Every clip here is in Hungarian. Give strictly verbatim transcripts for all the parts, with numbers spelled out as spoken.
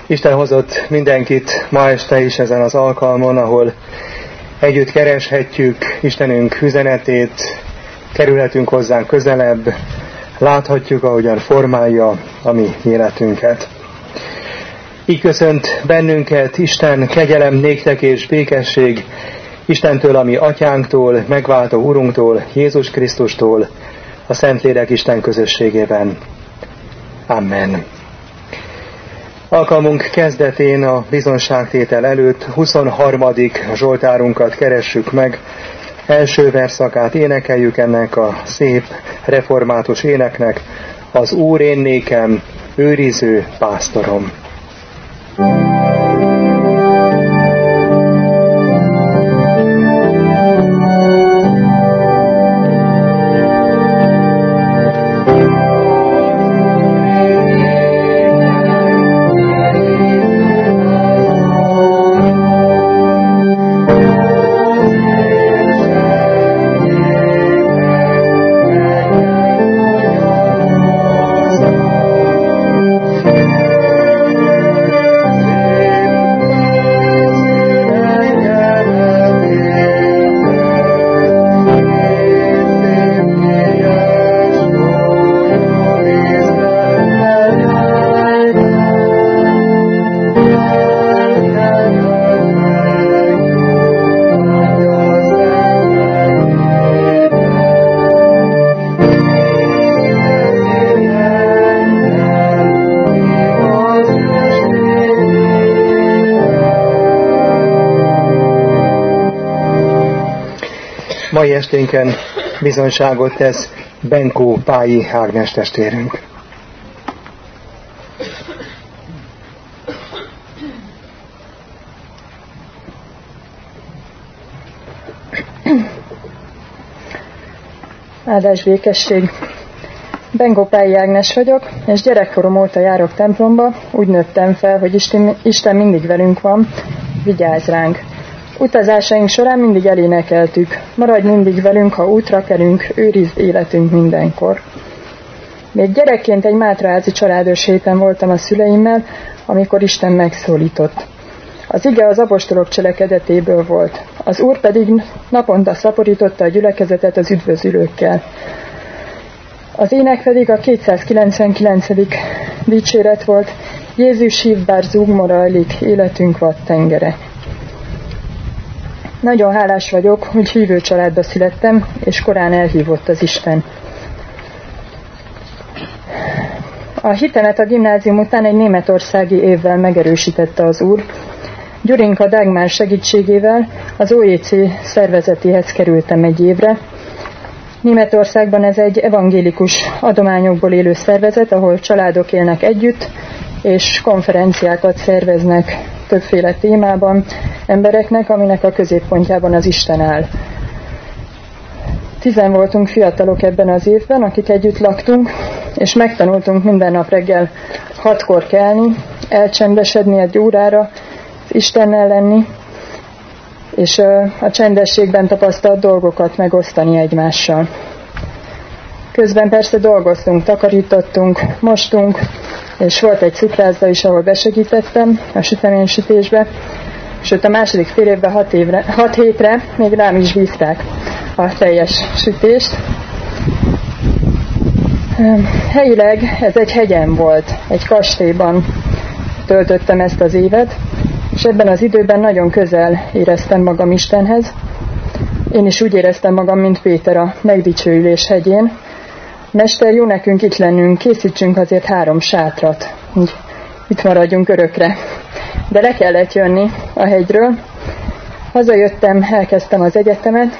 Isten hozott mindenkit ma este is ezen az alkalmon, ahol együtt kereshetjük Istenünk üzenetét, kerülhetünk hozzánk közelebb, láthatjuk, ahogyan formálja a mi életünket. Így köszönt bennünket Isten, kegyelem néktek és békesség Istentől, a mi atyánktól, megváltó Urunktól, Jézus Krisztustól, a Szentlélek Isten közösségében. Amen. Alkalmunk kezdetén a bizonságtétel előtt huszonharmadik Zsoltárunkat keressük meg. Első verszakát énekeljük ennek a szép református éneknek, az Úr én nékem, őriző pásztorom. Mai esténken bizonyságot tesz Benkó Pályi Ágnes testvérünk. Áldás békesség! Benkó Pályi Ágnes vagyok, és gyerekkorom óta járok templomba, úgy nőttem fel, hogy Isten, Isten mindig velünk van, vigyázz ránk. Utazásaink során mindig elénekeltük, maradj mindig velünk, ha útra kelünk, őrizd életünk mindenkor. Még gyerekként egy mátraházi családos héten voltam a szüleimmel, amikor Isten megszólított. Az ige az apostolok cselekedetéből volt, az Úr pedig naponta szaporította a gyülekezetet az üdvözülőkkel. Az ének pedig a kétszázkilencvenkilencedik dicséret volt, Jézus hív, bár zúgmor ajlik, életünk vad tengere. Nagyon hálás vagyok, hogy hívő családba születtem, és korán elhívott az Isten. A hitemet a gimnázium után egy németországi évvel megerősítette az Úr. Gyurinka Dagmar segítségével az o e cé szervezetéhez kerültem egy évre. Németországban ez egy evangélikus adományokból élő szervezet, ahol családok élnek együtt, és konferenciákat szerveznek többféle témában embereknek, aminek a középpontjában az Isten áll. Tizen voltunk fiatalok ebben az évben, akik együtt laktunk, és megtanultunk minden nap reggel hatkor kelni, elcsendesedni egy órára, Istennel lenni, és a csendességben tapasztalt dolgokat megosztani egymással. Közben persze dolgoztunk, takarítottunk, mostunk, és volt egy cukrászda is, ahol besegítettem a süteménysütésbe, sőt a második fél évben hat, évre, hat hétre még rám is bízták a teljes sütést. Helyileg ez egy hegyen volt, egy kastélyban töltöttem ezt az évet, és ebben az időben nagyon közel éreztem magam Istenhez. Én is úgy éreztem magam, mint Péter a megdicsőülés hegyén. Mester, jó nekünk itt lennünk, készítsünk azért három sátrat, így itt maradjunk örökre. De le kellett jönni a hegyről. Hazajöttem, elkezdtem az egyetemet,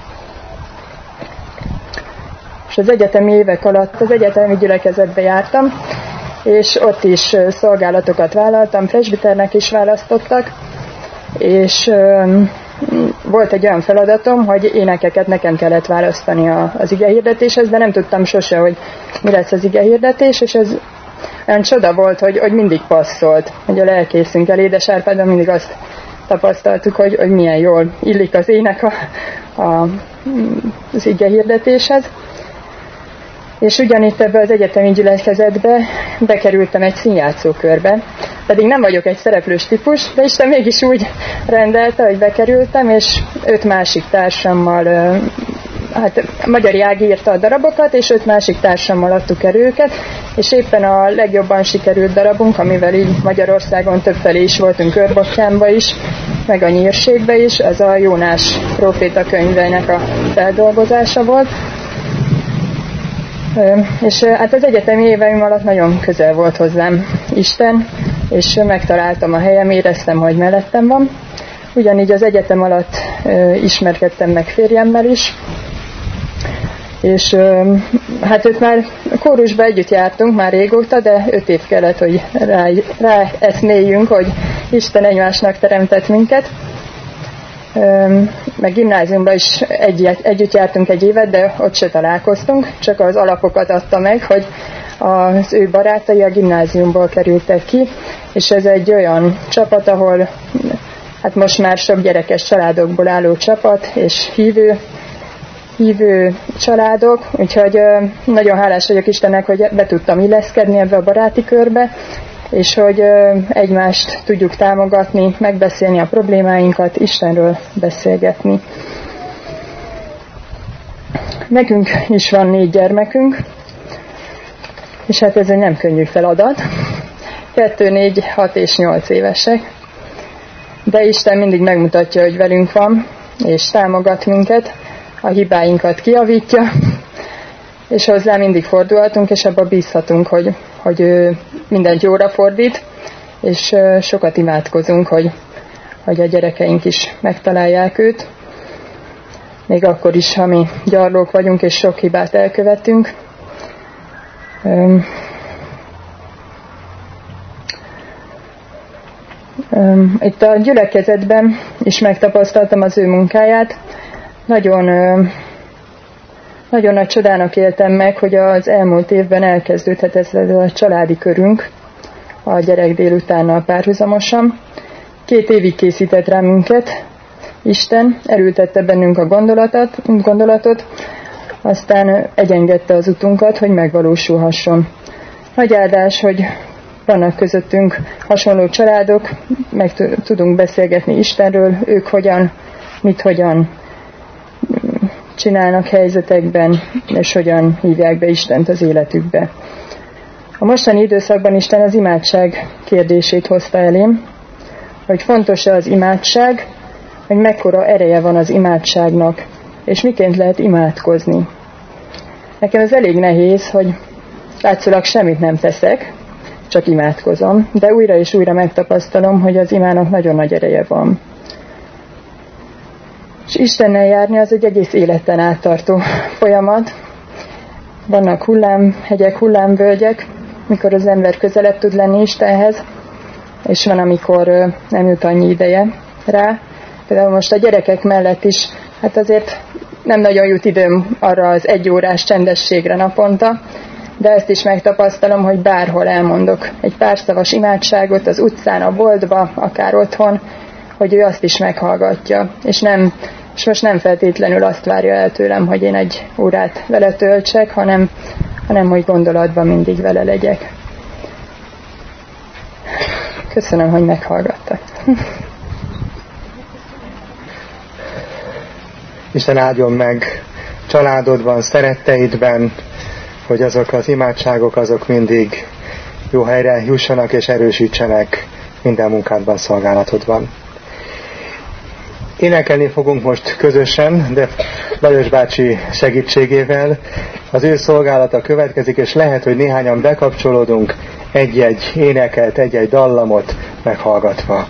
és az egyetemi évek alatt az egyetemi gyülekezetbe jártam, és ott is szolgálatokat vállaltam, presbiternek is választottak, és volt egy olyan feladatom, hogy énekeket nekem kellett választani az igehirdetéshez, de nem tudtam sose, hogy mi lesz az igehirdetés, és ez olyan csoda volt, hogy, hogy mindig passzolt, hogy a lelkészünkkel, Édes Árpáddal mindig azt tapasztaltuk, hogy, hogy milyen jól illik az ének a, a, az igehirdetéshez. És ugyanitt ebbe az egyetemi gyülekezetbe bekerültem egy színjátszókörbe, pedig nem vagyok egy szereplős típus, de Isten mégis úgy rendelte, hogy bekerültem, és öt másik társammal, hát Magyari Ági írta a darabokat, és öt másik társammal adtuk el őket, és éppen a legjobban sikerült darabunk, amivel így Magyarországon többfelé is voltunk, Körbottyánba is, meg a Nyírségbe is, az a Jónás próféta könyvének a feldolgozása volt. És hát az egyetemi éveim alatt nagyon közel volt hozzám Isten, és megtaláltam a helyem, éreztem, hogy mellettem van. Ugyanígy az egyetem alatt ismerkedtem meg férjemmel is, és hát őt már kórusba együtt jártunk már régóta, de öt év kellett, hogy rá, rá eszméljünk, hogy Isten egymásnak teremtett minket. Meg gimnáziumban is egy, együtt jártunk egy évet, de ott se találkoztunk, csak az alapokat adta meg, hogy az ő barátai a gimnáziumból kerültek ki, és ez egy olyan csapat, ahol hát most már sok gyerekes családokból álló csapat, és hívő, hívő családok, úgyhogy nagyon hálás vagyok Istennek, hogy be tudtam illeszkedni ebbe a baráti körbe, és hogy egymást tudjuk támogatni, megbeszélni a problémáinkat, Istenről beszélgetni. Nekünk is van négy gyermekünk, és hát ez egy nem könnyű feladat. Kettő, négy, hat és nyolc évesek. De Isten mindig megmutatja, hogy velünk van, és támogat minket, a hibáinkat kijavítja, és hozzá mindig fordulhatunk, és abba bízhatunk, hogy, hogy ő mindent jóra fordít, és sokat imádkozunk, hogy, hogy a gyerekeink is megtalálják őt, még akkor is, ha mi gyarlók vagyunk, és sok hibát elkövetünk. Itt a gyülekezetben is megtapasztaltam az ő munkáját. Nagyon, nagyon nagy csodának éltem meg, hogy az elmúlt évben elkezdődhet ez a családi körünk a gyerek délutánnal párhuzamosan. Két évig készített rá minket Isten, elültette bennünk a gondolatot, gondolatot, aztán egyengedte az utunkat, hogy megvalósulhasson. Nagy áldás, hogy vannak közöttünk hasonló családok, meg tudunk beszélgetni Istenről, ők hogyan, mit hogyan csinálnak helyzetekben, és hogyan hívják be Istent az életükbe. A mostani időszakban Isten az imádság kérdését hozta elém, hogy fontos-e az imádság, hogy mekkora ereje van az imádságnak, és miként lehet imádkozni. Nekem ez elég nehéz, hogy látszólag semmit nem teszek, csak imádkozom, de újra és újra megtapasztalom, hogy az imának nagyon nagy ereje van. És Istennel járni az egy egész életen áttartó folyamat. Vannak hullámhegyek, hullámvölgyek, mikor az ember közelebb tud lenni Istenhez, és van, amikor nem jut annyi ideje rá. Például most a gyerekek mellett is, hát azért nem nagyon jut időm arra az egy órás csendességre naponta, de ezt is megtapasztalom, hogy bárhol elmondok egy pár szavas imádságot az utcán, a boltba, akár otthon, hogy ő azt is meghallgatja. És, nem, és most nem feltétlenül azt várja el tőlem, hogy én egy órát vele töltsek, hanem, hanem hogy gondolatban mindig vele legyek. Köszönöm, hogy meghallgattak. Isten áldjon meg családodban, szeretteidben, hogy azok az imádságok azok mindig jó helyre jussanak és erősítsenek minden munkádban, szolgálatodban. Énekelni fogunk most közösen, de Lajos bácsi segítségével. Az ő szolgálata következik, és lehet, hogy néhányan bekapcsolódunk egy-egy énekelt, egy-egy dallamot meghallgatva.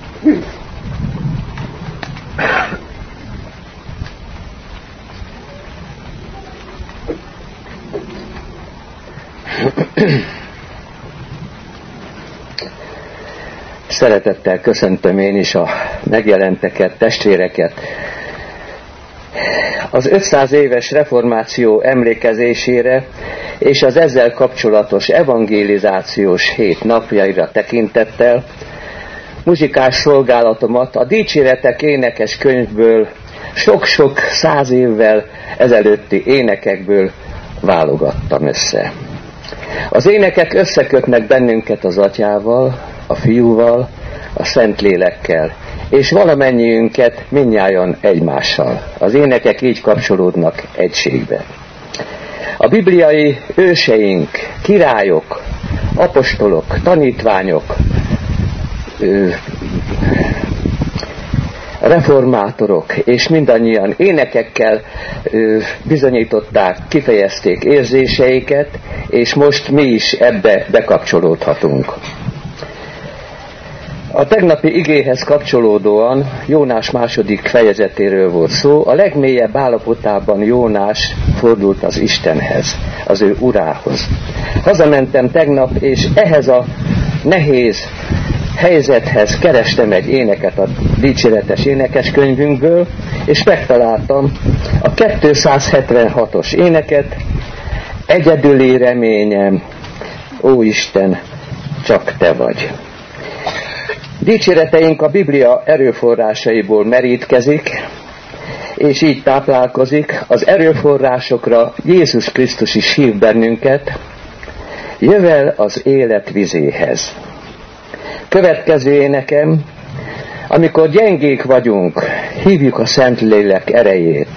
Szeretettel köszöntöm én is a megjelenteket, testvéreket. Az ötszáz éves reformáció emlékezésére és az ezzel kapcsolatos evangelizációs hét napjaira tekintettel muzsikás szolgálatomat a Dicséretek énekes könyvből sok-sok száz évvel ezelőtti énekekből válogattam össze. Az énekek összekötnek bennünket az Atyával, a Fiúval, a Szentlélekkel, és valamennyiünket mindnyájan egymással. Az énekek így kapcsolódnak egységbe. A bibliai őseink, királyok, apostolok, tanítványok, reformátorok, és mindannyian énekekkel bizonyították, kifejezték érzéseiket, és most mi is ebbe bekapcsolódhatunk. A tegnapi igéhez kapcsolódóan Jónás második fejezetéről volt szó. A legmélyebb állapotában Jónás fordult az Istenhez, az ő urához. Hazamentem tegnap, és ehhez a nehéz helyzethez kerestem egy éneket a dicséretes énekeskönyvünkből, és megtaláltam a kétszázhetvenhatos éneket. Egyedüli reményem, ó Isten, csak te vagy. Dicséreteink a Biblia erőforrásaiból merítkezik, és így táplálkozik. Az erőforrásokra Jézus Krisztus is hív bennünket. Jövel az élet vizéhez. Következő énekem, amikor gyengék vagyunk, hívjuk a Szentlélek erejét.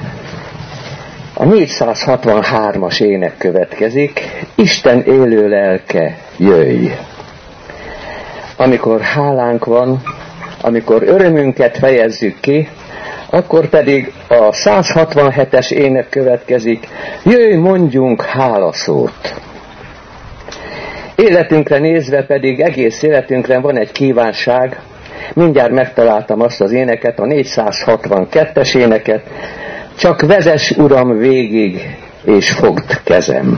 A négyszázhatvanhármas ének következik. Isten élő lelke, jöjj! Amikor hálánk van, amikor örömünket fejezzük ki, akkor pedig a százhatvanhetes ének következik, jöjj, mondjunk hálaszót. Életünkre nézve pedig, egész életünkre van egy kívánság. Mindjárt megtaláltam azt az éneket, a négyszázhatvankettes éneket. Csak vezess, Uram, végig, és fogd kezem.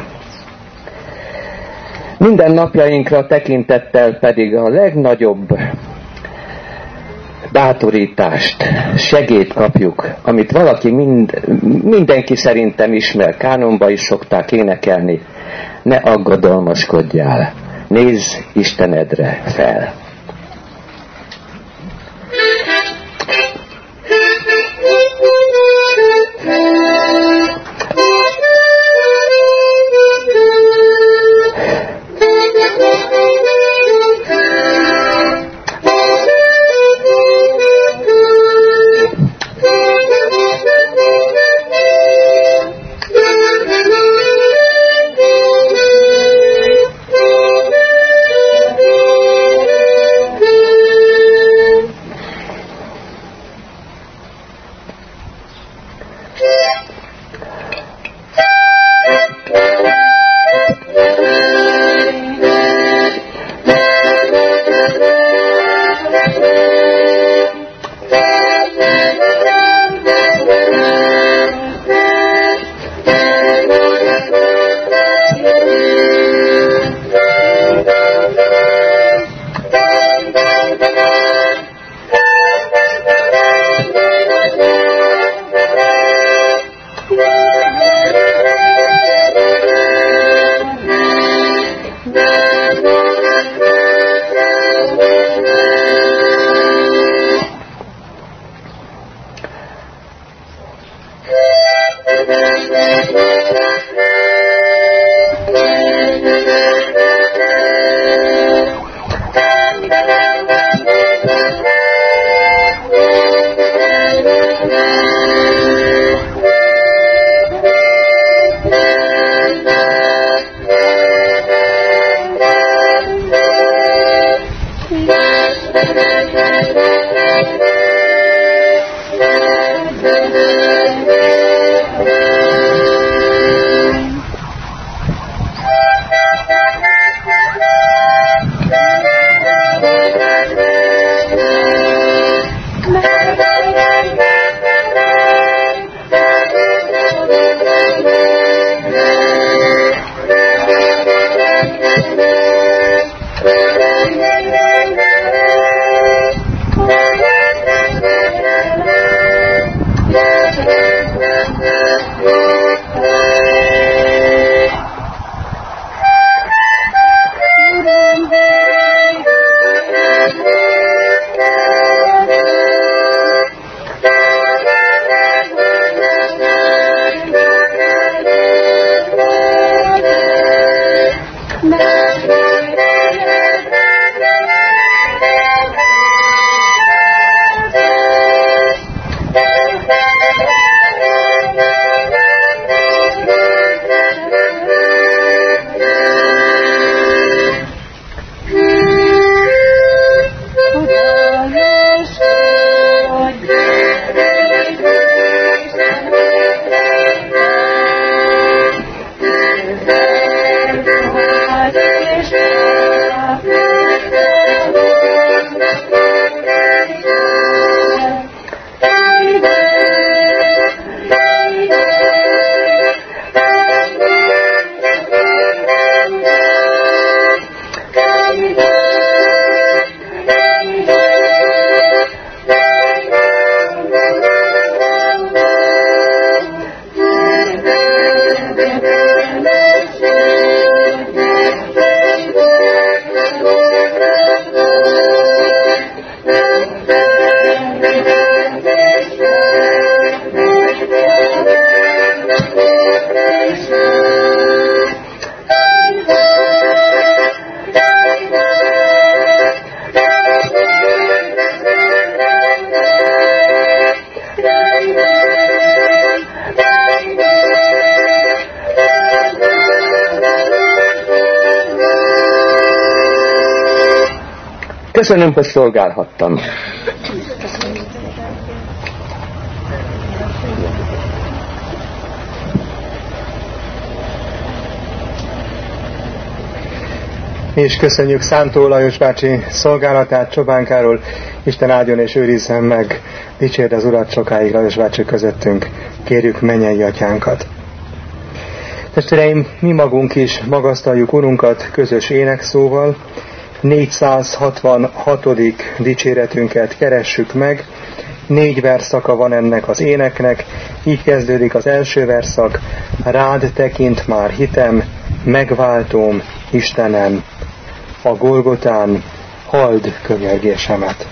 Minden napjainkra tekintettel pedig a legnagyobb bátorítást, segélyt kapjuk, amit valaki mind, mindenki szerintem ismer, kánonba is szokták énekelni. Ne aggodalmaskodjál, nézz Istenedre fel. Köszönöm, hogy szolgálhattam. Mi is köszönjük Szántó Lajos bácsi szolgálatát, Csobánkáról. Isten áldjon és őrizzen meg. Dicsérd az Urat sokáig, Lajos bácsi közöttünk. Kérjük mennyei atyánkat. Testvéreim, mi magunk is magasztaljuk Urunkat közös énekszóval. négyszázhatvanhatodik dicséretünket keressük meg. Négy verszaka van ennek az éneknek. Így kezdődik az első verszak. Rád tekint már hitem, megváltóm, Istenem, a Golgotán halld könyörgésemet.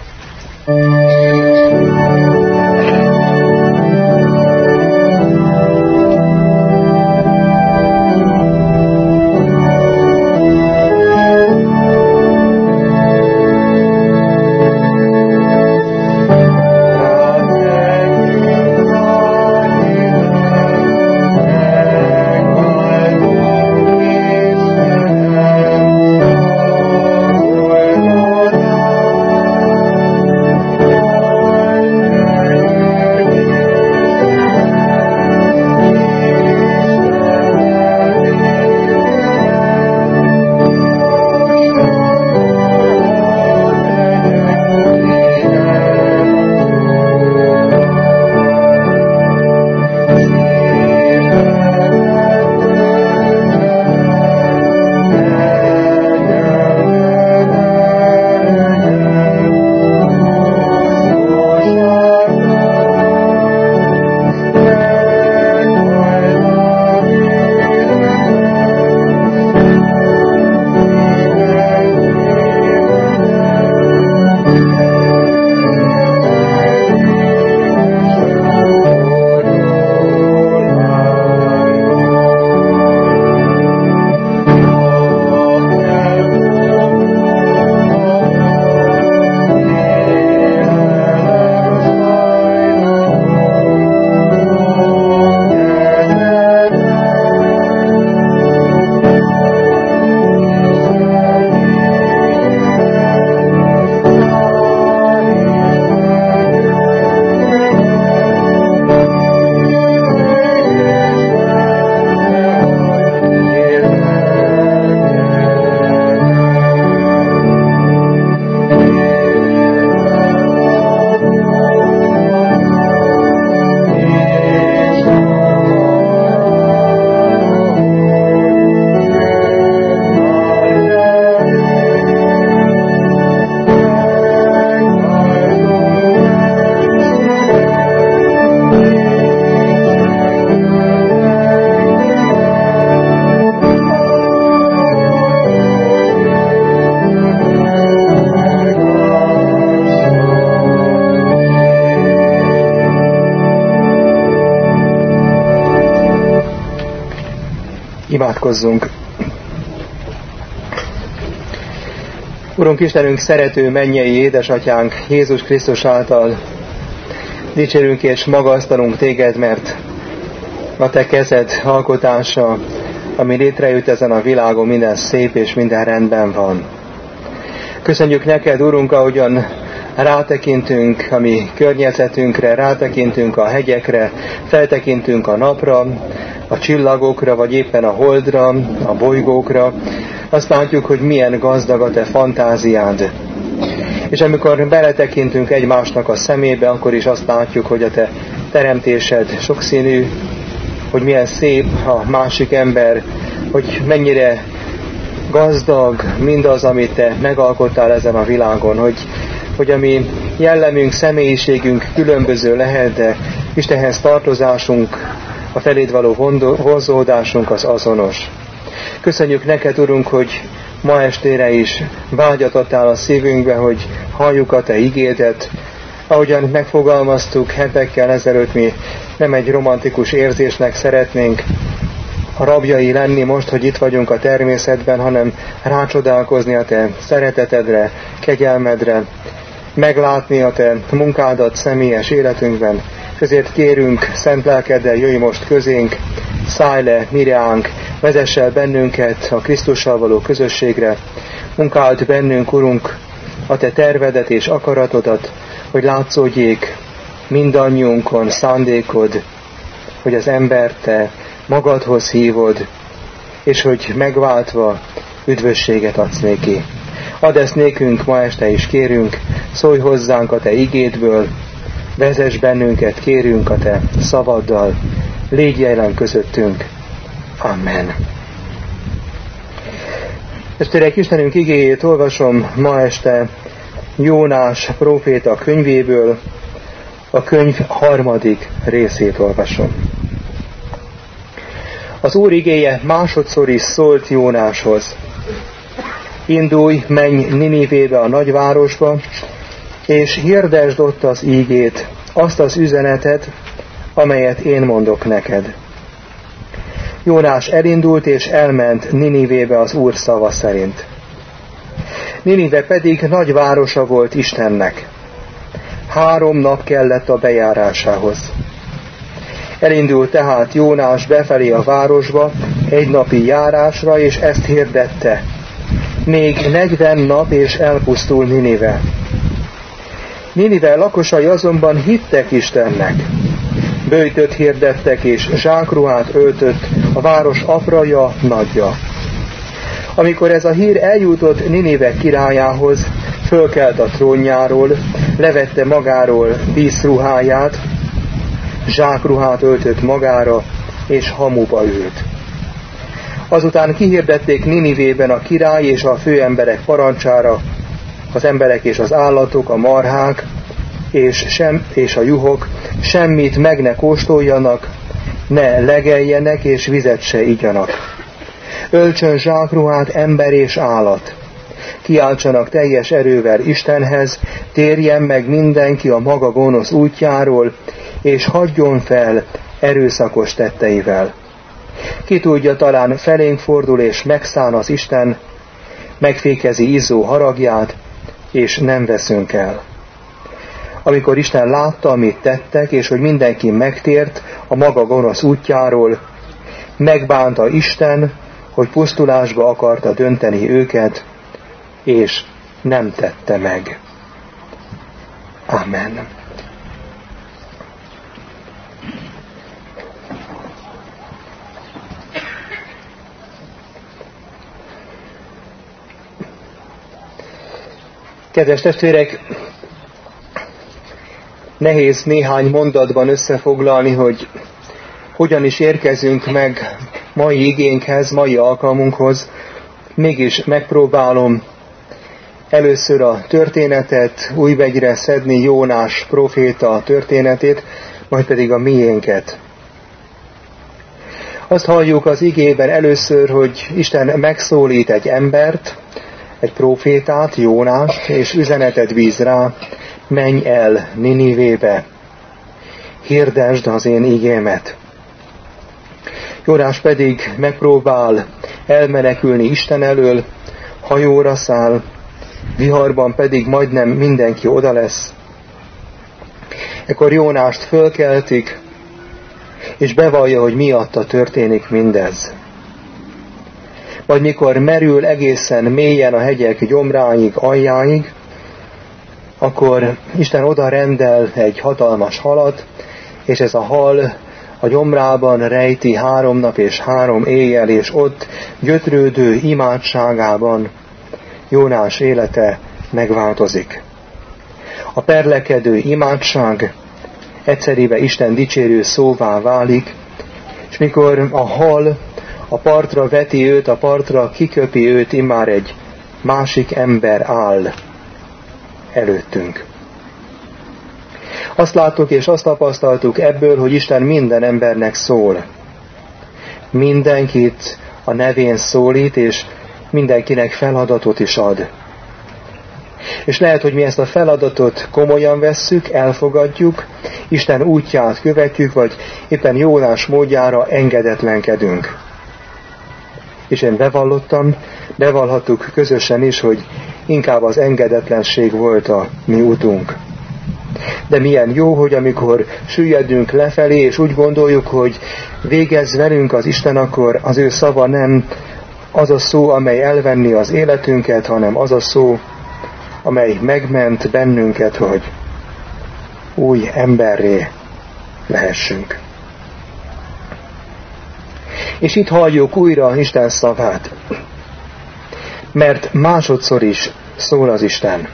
Imádkozzunk! Urunk Istenünk, szerető mennyei édesatyánk, Jézus Krisztus által dicsérünk és magasztalunk téged, mert a te kezed alkotása, ami létrejött ezen a világon, minden szép és minden rendben van. Köszönjük neked, Urunk, ahogyan rátekintünk a mi környezetünkre, rátekintünk a hegyekre, feltekintünk a napra, a csillagokra, vagy éppen a holdra, a bolygókra. Azt látjuk, hogy milyen gazdag a te fantáziád. És amikor beletekintünk egymásnak a szemébe, akkor is azt látjuk, hogy a te teremtésed sokszínű, hogy milyen szép a másik ember, hogy mennyire gazdag mindaz, amit te megalkottál ezen a világon, hogy, hogy a mi jellemünk, személyiségünk különböző lehet, de Istenhez tartozásunk, a feléd való vonzódásunk az azonos. Köszönjük neked, Urunk, hogy ma estére is vágyat adtál a szívünkbe, hogy halljuk a te igédet. Ahogyan megfogalmaztuk hetekkel ezelőtt, mi nem egy romantikus érzésnek szeretnénk a rabjai lenni most, hogy itt vagyunk a természetben, hanem rácsodálkozni a te szeretetedre, kegyelmedre, meglátni a te munkádat személyes életünkben. Ezért kérünk, szent lelkeddel jöjj most közénk, szállj le mireánk, vezess el bennünket a Krisztussal való közösségre, munkáld bennünk, Urunk, a te tervedet és akaratodat, hogy látszódjék mindannyiunkon szándékod, hogy az embert te magadhoz hívod, és hogy megváltva üdvösséget adsz néki. Add ezt nékünk ma este is, kérünk, szólj hozzánk a te igédből, vezess bennünket, kérünk a te szavaddal, légy jelen közöttünk. Amen. Testvérek, Istenünk igéjét olvasom ma este Jónás próféta könyvéből, a könyv harmadik részét olvasom. Az Úr igéje másodszor is szólt Jónáshoz. Indulj, menj Ninivébe, a nagyvárosba, és hirdesd ott az ígét, azt az üzenetet, amelyet én mondok neked. Jónás elindult és elment Ninivébe az Úr szava szerint. Ninive pedig nagy városa volt Istennek. Három nap kellett a bejárásához. Elindult tehát Jónás befelé a városba egy napi járásra, és ezt hirdette. Még negyven nap és elpusztul Ninive. Ninive lakosai azonban hittek Istennek. Böjtöt hirdettek és zsákruhát öltött a város apraja, nagyja. Amikor ez a hír eljutott Ninive királyához, fölkelt a trónjáról, levette magáról díszruháját, zsákruhát öltött magára, és hamuba ült. Azután kihirdették Ninivében a király és a főemberek parancsára, az emberek és az állatok, a marhák és, sem, és a juhok semmit meg ne kóstoljanak, ne legeljenek és vizet se igyanak. Öltsön zsákruhát ember és állat. Kiáltsanak teljes erővel Istenhez, térjen meg mindenki a maga gonosz útjáról, és hagyjon fel erőszakos tetteivel. Ki tudja, talán felénk fordul és megszán az Isten, megfékezi izzó haragját, és nem veszünk el. Amikor Isten látta, amit tettek, és hogy mindenki megtért a maga gonosz útjáról, megbánta Isten, hogy pusztulásba akarta dönteni őket, és nem tette meg. Amen. Kedves testvérek, nehéz néhány mondatban összefoglalni, hogy hogyan is érkezünk meg mai igénkhez, mai alkalmunkhoz. Mégis megpróbálom először a történetet újbegyre szedni, Jónás próféta történetét, majd pedig a miénket. Azt halljuk az igében először, hogy Isten megszólít egy embert, egy prófétát, Jónást, és üzenetet bíz rá, menj el Ninivébe, hirdesd az én igémet. Jónás pedig megpróbál elmenekülni Isten elől, hajóra száll, viharban pedig majdnem mindenki oda lesz. Ekkor Jónást fölkeltik, és bevallja, hogy miatta történik mindez. Vagy mikor merül egészen mélyen a hegyek gyomráig, aljáig, akkor Isten oda rendel egy hatalmas halat, és ez a hal a gyomrában rejti három nap és három éjjel, és ott gyötrődő imádságában Jónás élete megváltozik. A perlekedő imádság egyszerűen Isten dicsérő szóvá válik, és mikor a hal a partra veti őt, a partra kiköpi őt, immár egy másik ember áll előttünk. Azt láttuk és azt tapasztaltuk ebből, hogy Isten minden embernek szól. Mindenkit a nevén szólít, és mindenkinek feladatot is ad. És lehet, hogy mi ezt a feladatot komolyan vesszük, elfogadjuk, Isten útját követjük, vagy éppen Jónás módjára engedetlenkedünk. És én bevallottam, bevallhattuk közösen is, hogy inkább az engedetlenség volt a mi utunk. De milyen jó, hogy amikor süllyedünk lefelé, és úgy gondoljuk, hogy végez velünk az Isten, akkor az ő szava nem az a szó, amely elvenni az életünket, hanem az a szó, amely megment bennünket, hogy új emberré lehessünk. És itt halljuk újra Isten szavát, mert másodszor is szól az Isten.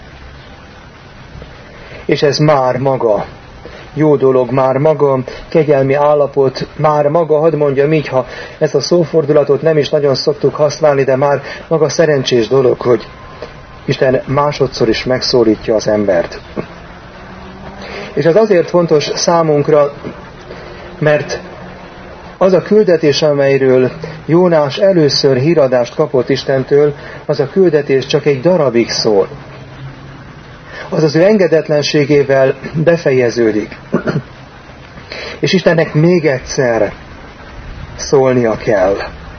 És ez már maga jó dolog, már maga kegyelmi állapot, már maga, hadd mondjam így, ha ezt a szófordulatot nem is nagyon szoktuk használni, de már maga szerencsés dolog, hogy Isten másodszor is megszólítja az embert. És ez azért fontos számunkra, mert az a küldetés, amelyről Jónás először híradást kapott Istentől, az a küldetés csak egy darabig szól. Az az ő engedetlenségével befejeződik. És Istennek még egyszer szólnia kell.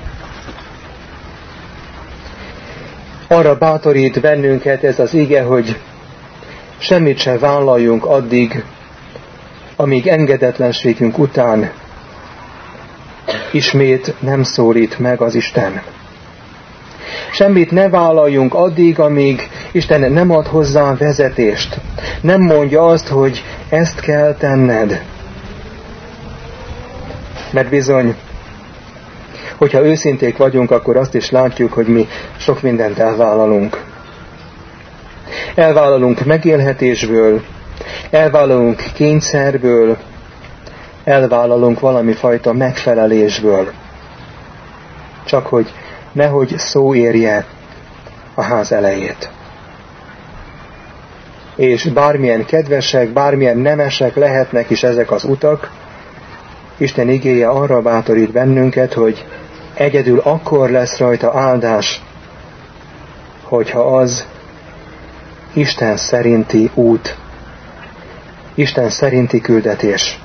Arra bátorít bennünket ez az ige, hogy semmit se vállaljunk addig, amíg engedetlenségünk után ismét nem szólít meg az Isten. Semmit ne vállaljunk addig, amíg Isten nem ad hozzá vezetést. Nem mondja azt, hogy ezt kell tenned. Mert bizony, hogyha őszinték vagyunk, akkor azt is látjuk, hogy mi sok mindent elvállalunk. Elvállalunk megélhetésből, elvállalunk kényszerből, elvállalunk valami fajta megfelelésből. Csak hogy nehogy szó érje a ház elejét. És bármilyen kedvesek, bármilyen nemesek lehetnek is ezek az utak, Isten igéje arra bátorít bennünket, hogy egyedül akkor lesz rajta áldás, hogyha az Isten szerinti út, Isten szerinti küldetés.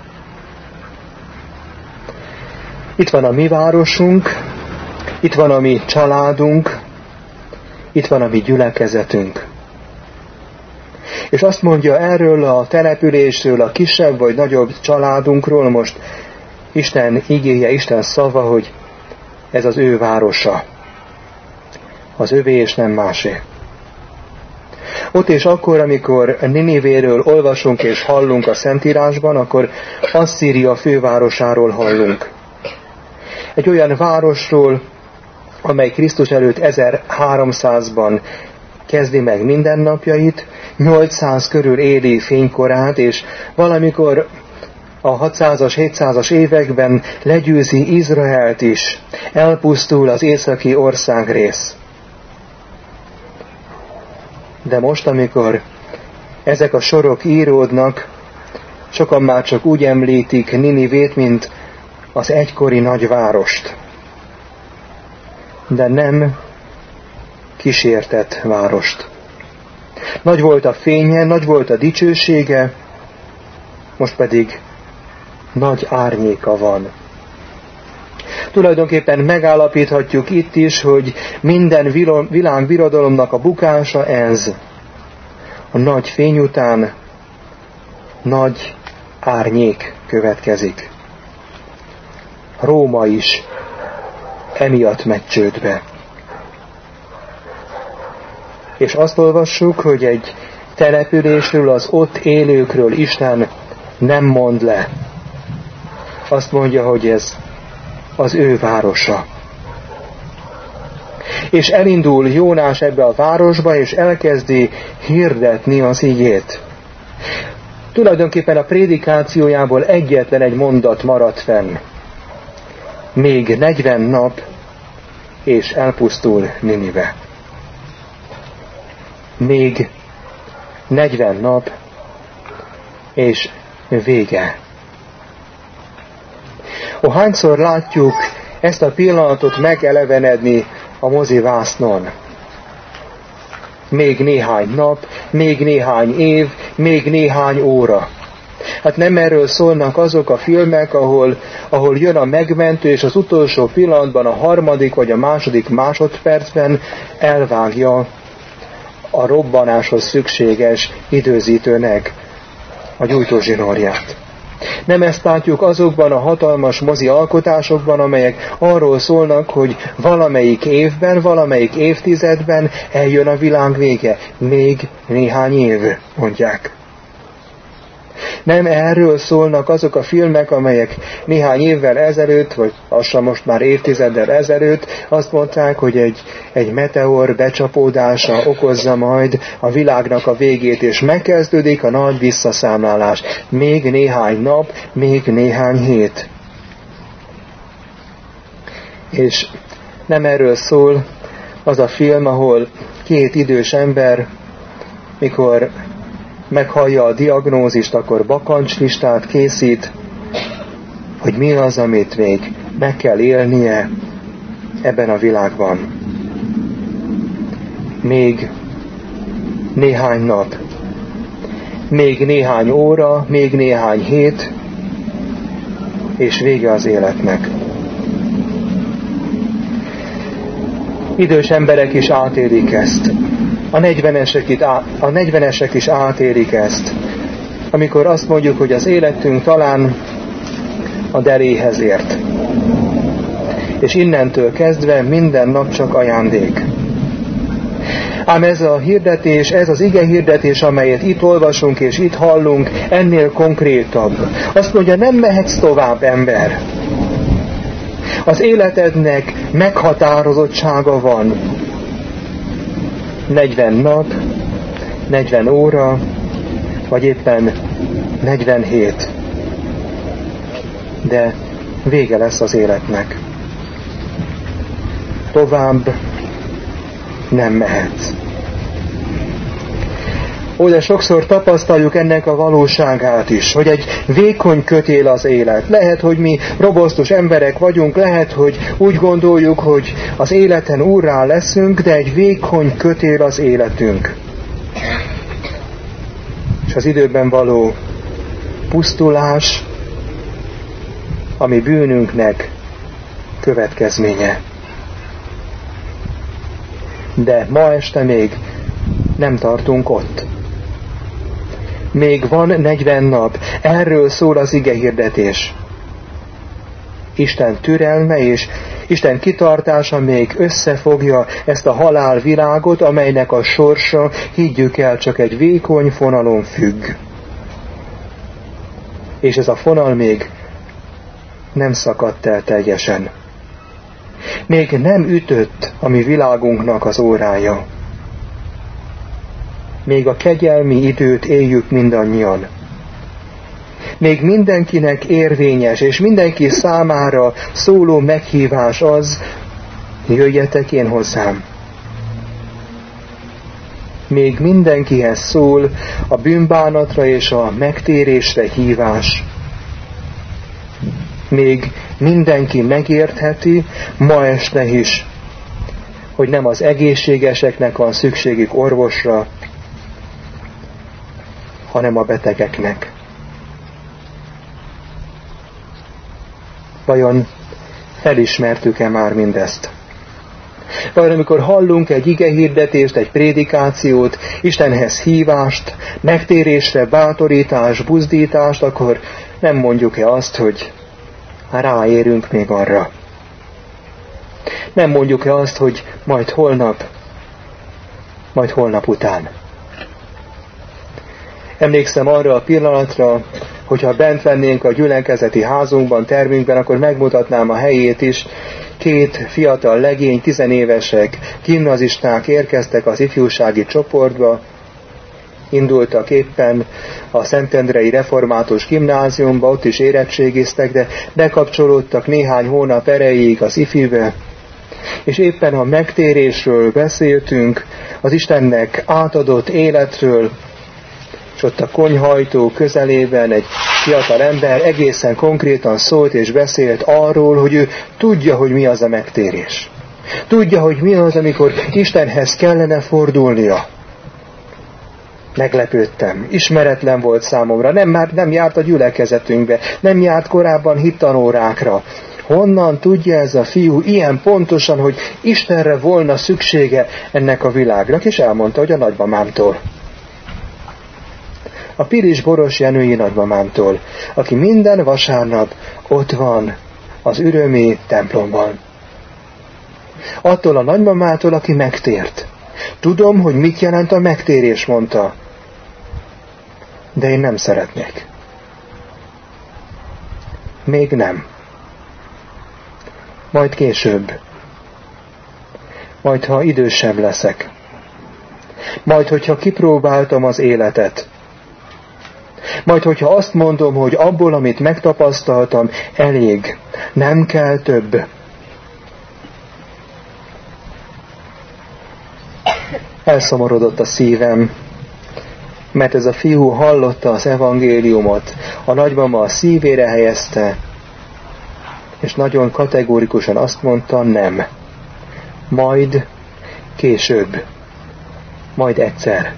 Itt van a mi városunk, itt van a mi családunk, itt van a mi gyülekezetünk. És azt mondja erről a településről, a kisebb vagy nagyobb családunkról most Isten igéje, Isten szava, hogy ez az ő városa. Az övé és nem másé. Ott és akkor, amikor Ninivéről olvasunk és hallunk a Szentírásban, akkor Asszíria fővárosáról hallunk. Egy olyan városról, amely Krisztus előtt ezerháromszázban kezdi meg mindennapjait, nyolcszáz körül éli fénykorát, és valamikor a hatszázas, hétszázas években legyőzi Izraelt is, elpusztul az északi országrész. De most, amikor ezek a sorok íródnak, sokan már csak úgy említik Ninivét, mint az egykori nagyvárost. De nem kísértett várost. Nagy volt a fénye, nagy volt a dicsősége, most pedig nagy árnyéka van. Tulajdonképpen megállapíthatjuk itt is, hogy minden világbirodalomnak a bukása ez. A nagy fény után nagy árnyék következik. Róma is emiatt megy csődbe. És azt olvassuk, hogy egy településről, az ott élőkről Isten nem mond le. Azt mondja, hogy ez az ő városa. És elindul Jónás ebbe a városba, és elkezdi hirdetni az igét. Tulajdonképpen a prédikációjából egyetlen egy mondat maradt fenn. Még negyven nap, és elpusztul Ninive. Még negyven nap, és vége. Ó, hányszor látjuk ezt a pillanatot megelevenedni a mozivásznon? Még néhány nap, még néhány év, még néhány óra. Hát nem erről szólnak azok a filmek, ahol, ahol jön a megmentő, és az utolsó pillanatban, a harmadik vagy a második másodpercben elvágja a robbanáshoz szükséges időzítőnek a gyújtózsinórját. Nem ezt látjuk azokban a hatalmas mozi alkotásokban, amelyek arról szólnak, hogy valamelyik évben, valamelyik évtizedben eljön a világ vége. Még néhány év, mondják. Nem erről szólnak azok a filmek, amelyek néhány évvel ezelőtt, vagy lassan most már évtizeddel ezelőtt azt mondták, hogy egy, egy meteor becsapódása okozza majd a világnak a végét, és megkezdődik a nagy visszaszámlálás. Még néhány nap, még néhány hét. És nem erről szól az a film, ahol két idős ember, mikor meghallja a diagnózist, akkor bakancslistát készít, hogy mi az, amit még meg kell élnie ebben a világban. Még néhány nap, még néhány óra, még néhány hét, és vége az életnek. Idős emberek is átélik ezt. A negyvenesek, itt á, a negyvenesek is átélik ezt, amikor azt mondjuk, hogy az életünk talán a deréhez ért. És innentől kezdve minden nap csak ajándék. Ám ez a hirdetés, ez az ige hirdetés, amelyet itt olvasunk és itt hallunk, ennél konkrétabb. Azt mondja, nem mehetsz tovább, ember. Az életednek meghatározottsága van. negyven nap, negyven óra, vagy éppen negyvenhét. De vége lesz az életnek. Tovább nem mehetsz. Ó, de sokszor tapasztaljuk ennek a valóságát is, hogy egy vékony kötél az élet. Lehet, hogy mi robosztus emberek vagyunk, lehet, hogy úgy gondoljuk, hogy az életen úrrá leszünk, de egy vékony kötél az életünk. És az időben való pusztulás, ami bűnünknek következménye. De ma este még nem tartunk ott. Még van negyven nap. Erről szól az igehirdetés. Isten türelme és Isten kitartása még összefogja ezt a halálvilágot, amelynek a sorsa, higgyük el, csak egy vékony fonalon függ. És ez a fonal még nem szakadt el teljesen. Még nem ütött a mi világunknak az órája. Még a kegyelmi időt éljük mindannyian. Még mindenkinek érvényes, és mindenki számára szóló meghívás az, jöjjetek én hozzám. Még mindenkihez szól a bűnbánatra és a megtérésre hívás. Még mindenki megértheti, ma este is, hogy nem az egészségeseknek van szükségük orvosra, hanem a betegeknek. Vajon felismertük-e már mindezt? Vajon amikor hallunk egy igehirdetést, egy prédikációt, Istenhez hívást, megtérésre, bátorítást, buzdítást, akkor nem mondjuk-e azt, hogy ráérünk még arra? Nem mondjuk-e azt, hogy majd holnap, majd holnap után? Emlékszem arra a pillanatra, hogyha bent vennénk a gyülekezeti házunkban, termünkben, akkor megmutatnám a helyét is. Két fiatal legény, tizenévesek, gimnazisták érkeztek az ifjúsági csoportba, indultak éppen a Szentendrei Református Gimnáziumba, ott is érettségiztek, de bekapcsolódtak néhány hónap erejéig az ifibe, és éppen a megtérésről beszéltünk, az Istennek átadott életről, és ott a konyhajtó közelében egy fiatal ember egészen konkrétan szólt és beszélt arról, hogy ő tudja, hogy mi az a megtérés. Tudja, hogy mi az, amikor Istenhez kellene fordulnia. Meglepődtem, ismeretlen volt számomra, nem, már nem járt a gyülekezetünkbe, nem járt korábban hittanórákra. Honnan tudja ez a fiú ilyen pontosan, hogy Istenre volna szüksége ennek a világnak? És elmondta, hogy a nagymamámtól. A Pilis Boros Jenői nagymamámtól, aki minden vasárnap ott van az Ürömi templomban. Attól a nagymamától, aki megtért. Tudom, hogy mit jelent a megtérés, mondta. De én nem szeretnék. Még nem. Majd később. Majd, ha idősebb leszek. Majd, hogyha kipróbáltam az életet. Majd, hogyha azt mondom, hogy abból, amit megtapasztaltam, elég. Nem kell több. Elszomorodott a szívem, mert ez a fiú hallotta az evangéliumot, a nagymama a szívére helyezte, és nagyon kategórikusan azt mondta, nem. Majd később. Majd egyszer.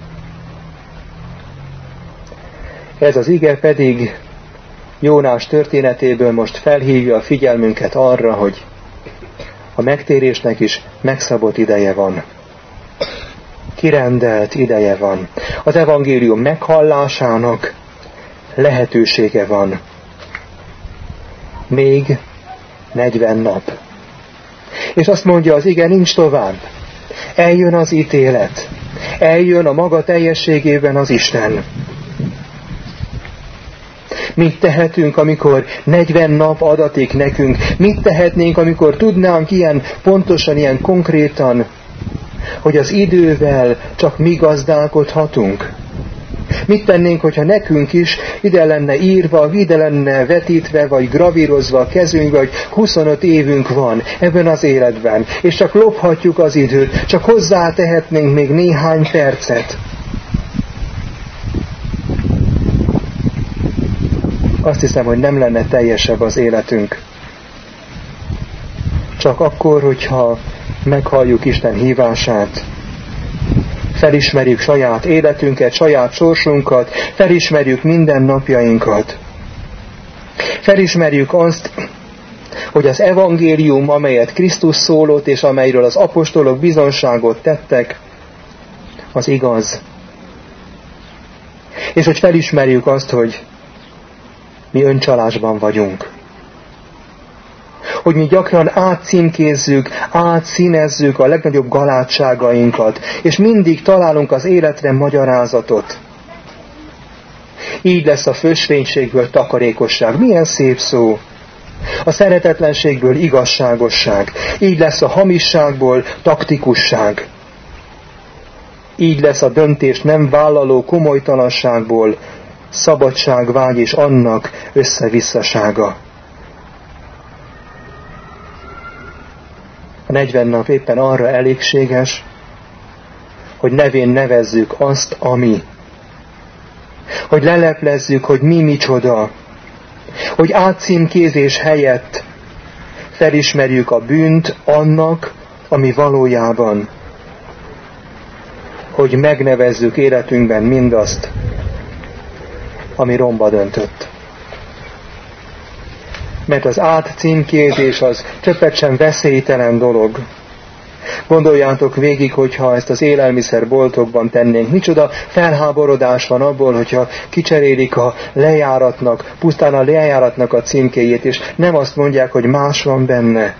Ez az ige pedig Jónás történetéből most felhívja a figyelmünket arra, hogy a megtérésnek is megszabott ideje van. Kirendelt ideje van. Az evangélium meghallásának lehetősége van. Még negyven nap. És azt mondja az ige, nincs tovább. Eljön az ítélet. Eljön a maga teljességében az Isten. Mit tehetünk, amikor negyven nap adatik nekünk? Mit tehetnénk, amikor tudnánk ilyen pontosan, ilyen konkrétan, hogy az idővel csak mi gazdálkodhatunk? Mit tennénk, hogyha nekünk is ide lenne írva, ide lenne vetítve, vagy gravírozva a kezünkbe, hogy huszonöt évünk van ebben az életben, és csak lophatjuk az időt, csak hozzátehetnénk még néhány percet. Azt hiszem, hogy nem lenne teljesebb az életünk. Csak akkor, hogyha meghalljuk Isten hívását, felismerjük saját életünket, saját sorsunkat, felismerjük minden napjainkat. Felismerjük azt, hogy az evangélium, amelyet Krisztus szólott, és amelyről az apostolok bizonságot tettek, az igaz. És hogy felismerjük azt, hogy mi öncsalásban vagyunk. Hogy mi gyakran átcímkézzük, átszínezzük a legnagyobb galátságainkat, és mindig találunk az életre magyarázatot. Így lesz a fösvénységből takarékosság. Milyen szép szó! A szeretetlenségből igazságosság. Így lesz a hamisságból taktikusság. Így lesz a döntést nem vállaló komolytalanságból szabadságvágy és annak összevisszasága. A negyven nap éppen arra elégséges, hogy nevén nevezzük azt, ami. Hogy leleplezzük, hogy mi micsoda. Hogy átcímkézés helyett felismerjük a bűnt annak, ami valójában. Hogy megnevezzük életünkben mindazt, ami romba döntött. Mert az átcímkézés az csöppet sem veszélytelen dolog. Gondoljátok végig, hogyha ezt az élelmiszerboltokban tennénk. Micsoda felháborodás van abból, hogyha kicserélik a lejáratnak, pusztán a lejáratnak a címkéjét, és nem azt mondják, hogy más van benne.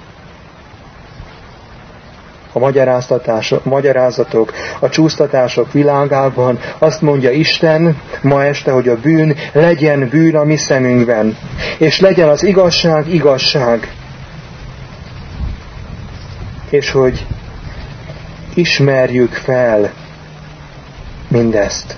A magyarázatok, a csúsztatások világában azt mondja Isten ma este, hogy a bűn legyen bűn a mi szemünkben, és legyen az igazság igazság. És hogy ismerjük fel mindezt.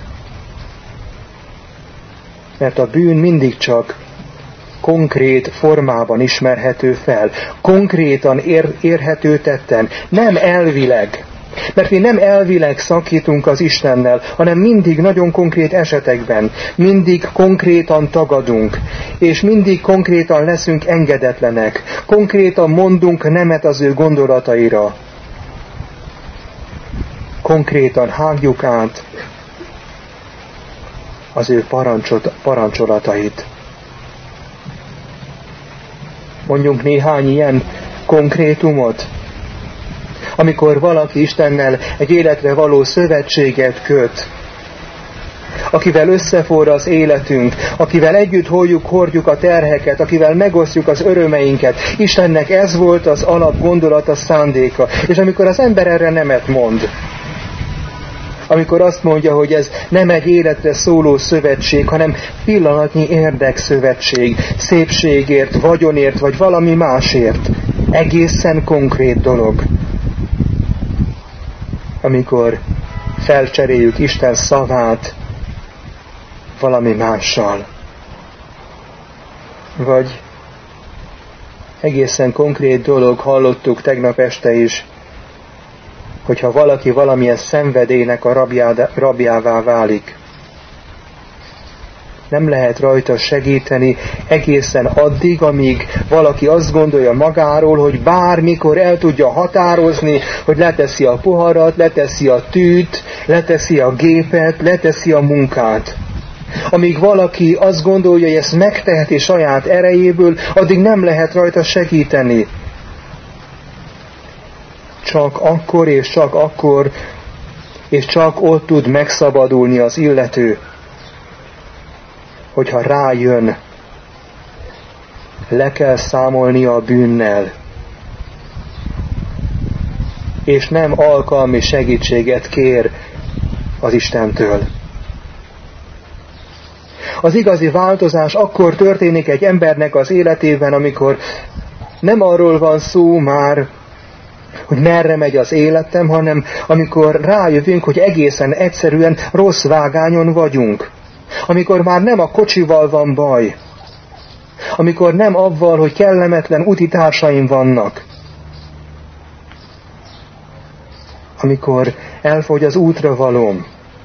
Mert a bűn mindig csak konkrét formában ismerhető fel, konkrétan ér, érhető tetten, nem elvileg. Mert mi nem elvileg szakítunk az Istennel, hanem mindig nagyon konkrét esetekben, mindig konkrétan tagadunk, és mindig konkrétan leszünk engedetlenek, konkrétan mondunk nemet az ő gondolataira. Konkrétan hágjuk át az ő parancsot, parancsolatait. Mondjunk néhány ilyen konkrétumot, amikor valaki Istennel egy életre való szövetséget köt, akivel összeforr az életünk, akivel együtt hordjuk, hordjuk a terheket, akivel megosztjuk az örömeinket. Istennek ez volt az alapgondolata, szándéka. És amikor az ember erre nemet mond, amikor azt mondja, hogy ez nem egy életre szóló szövetség, hanem pillanatnyi érdekszövetség, szépségért, vagyonért, vagy valami másért, egészen konkrét dolog. Amikor felcseréljük Isten szavát valami mással. Vagy egészen konkrét dolog, hallottuk tegnap este is, hogyha valaki valamilyen szenvedélynek a rabjává válik. Nem lehet rajta segíteni egészen addig, amíg valaki azt gondolja magáról, hogy bármikor el tudja határozni, hogy leteszi a poharat, leteszi a tűt, leteszi a gépet, leteszi a munkát. Amíg valaki azt gondolja, hogy ezt megteheti saját erejéből, addig nem lehet rajta segíteni. Csak akkor és csak akkor, és csak ott tud megszabadulni az illető, hogyha rájön, le kell számolni a bűnnel, és nem alkalmi segítséget kér az Istentől. Az igazi változás akkor történik egy embernek az életében, amikor nem arról van szó már, hogy merre megy az életem, hanem amikor rájövünk, hogy egészen egyszerűen rossz vágányon vagyunk. Amikor már nem a kocsival van baj. Amikor nem avval, hogy kellemetlen utitársaim vannak. Amikor elfogy az útra valóm.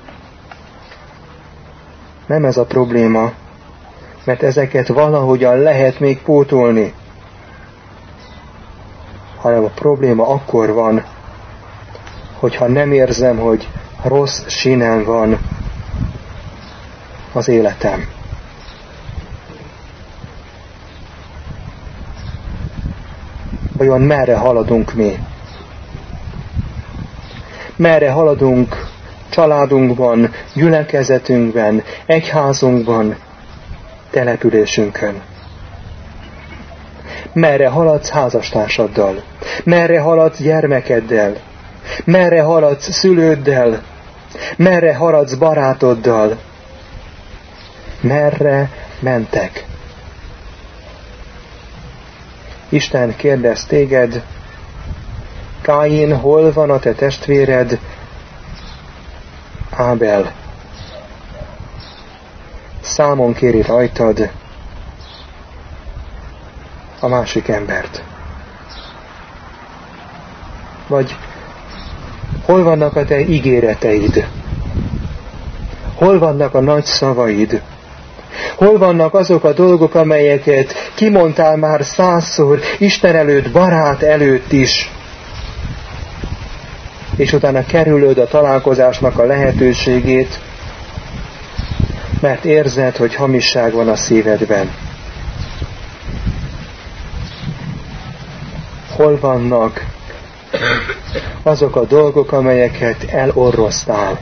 Nem ez a probléma, mert ezeket valahogyan lehet még pótolni. Hanem a probléma akkor van, hogyha nem érzem, hogy rossz sínen van az életem. Vajon merre haladunk mi? Merre haladunk családunkban, gyülekezetünkben, egyházunkban, településünkön? Merre haladsz házastársaddal? Merre haladsz gyermekeddel? Merre haladsz szülőddel? Merre haladsz barátoddal? Merre mentek? Isten kérdez téged, Káin, hol van a te testvéred? Ábel. Számon kéri rajtad a másik embert. Vagy hol vannak a te ígéreteid? Hol vannak a nagy szavaid? Hol vannak azok a dolgok, amelyeket kimondtál már százszor, Isten előtt, barát előtt is, és utána kerülöd a találkozásnak a lehetőségét, mert érzed, hogy hamisság van a szívedben. Hol vannak azok a dolgok, amelyeket elorroztál,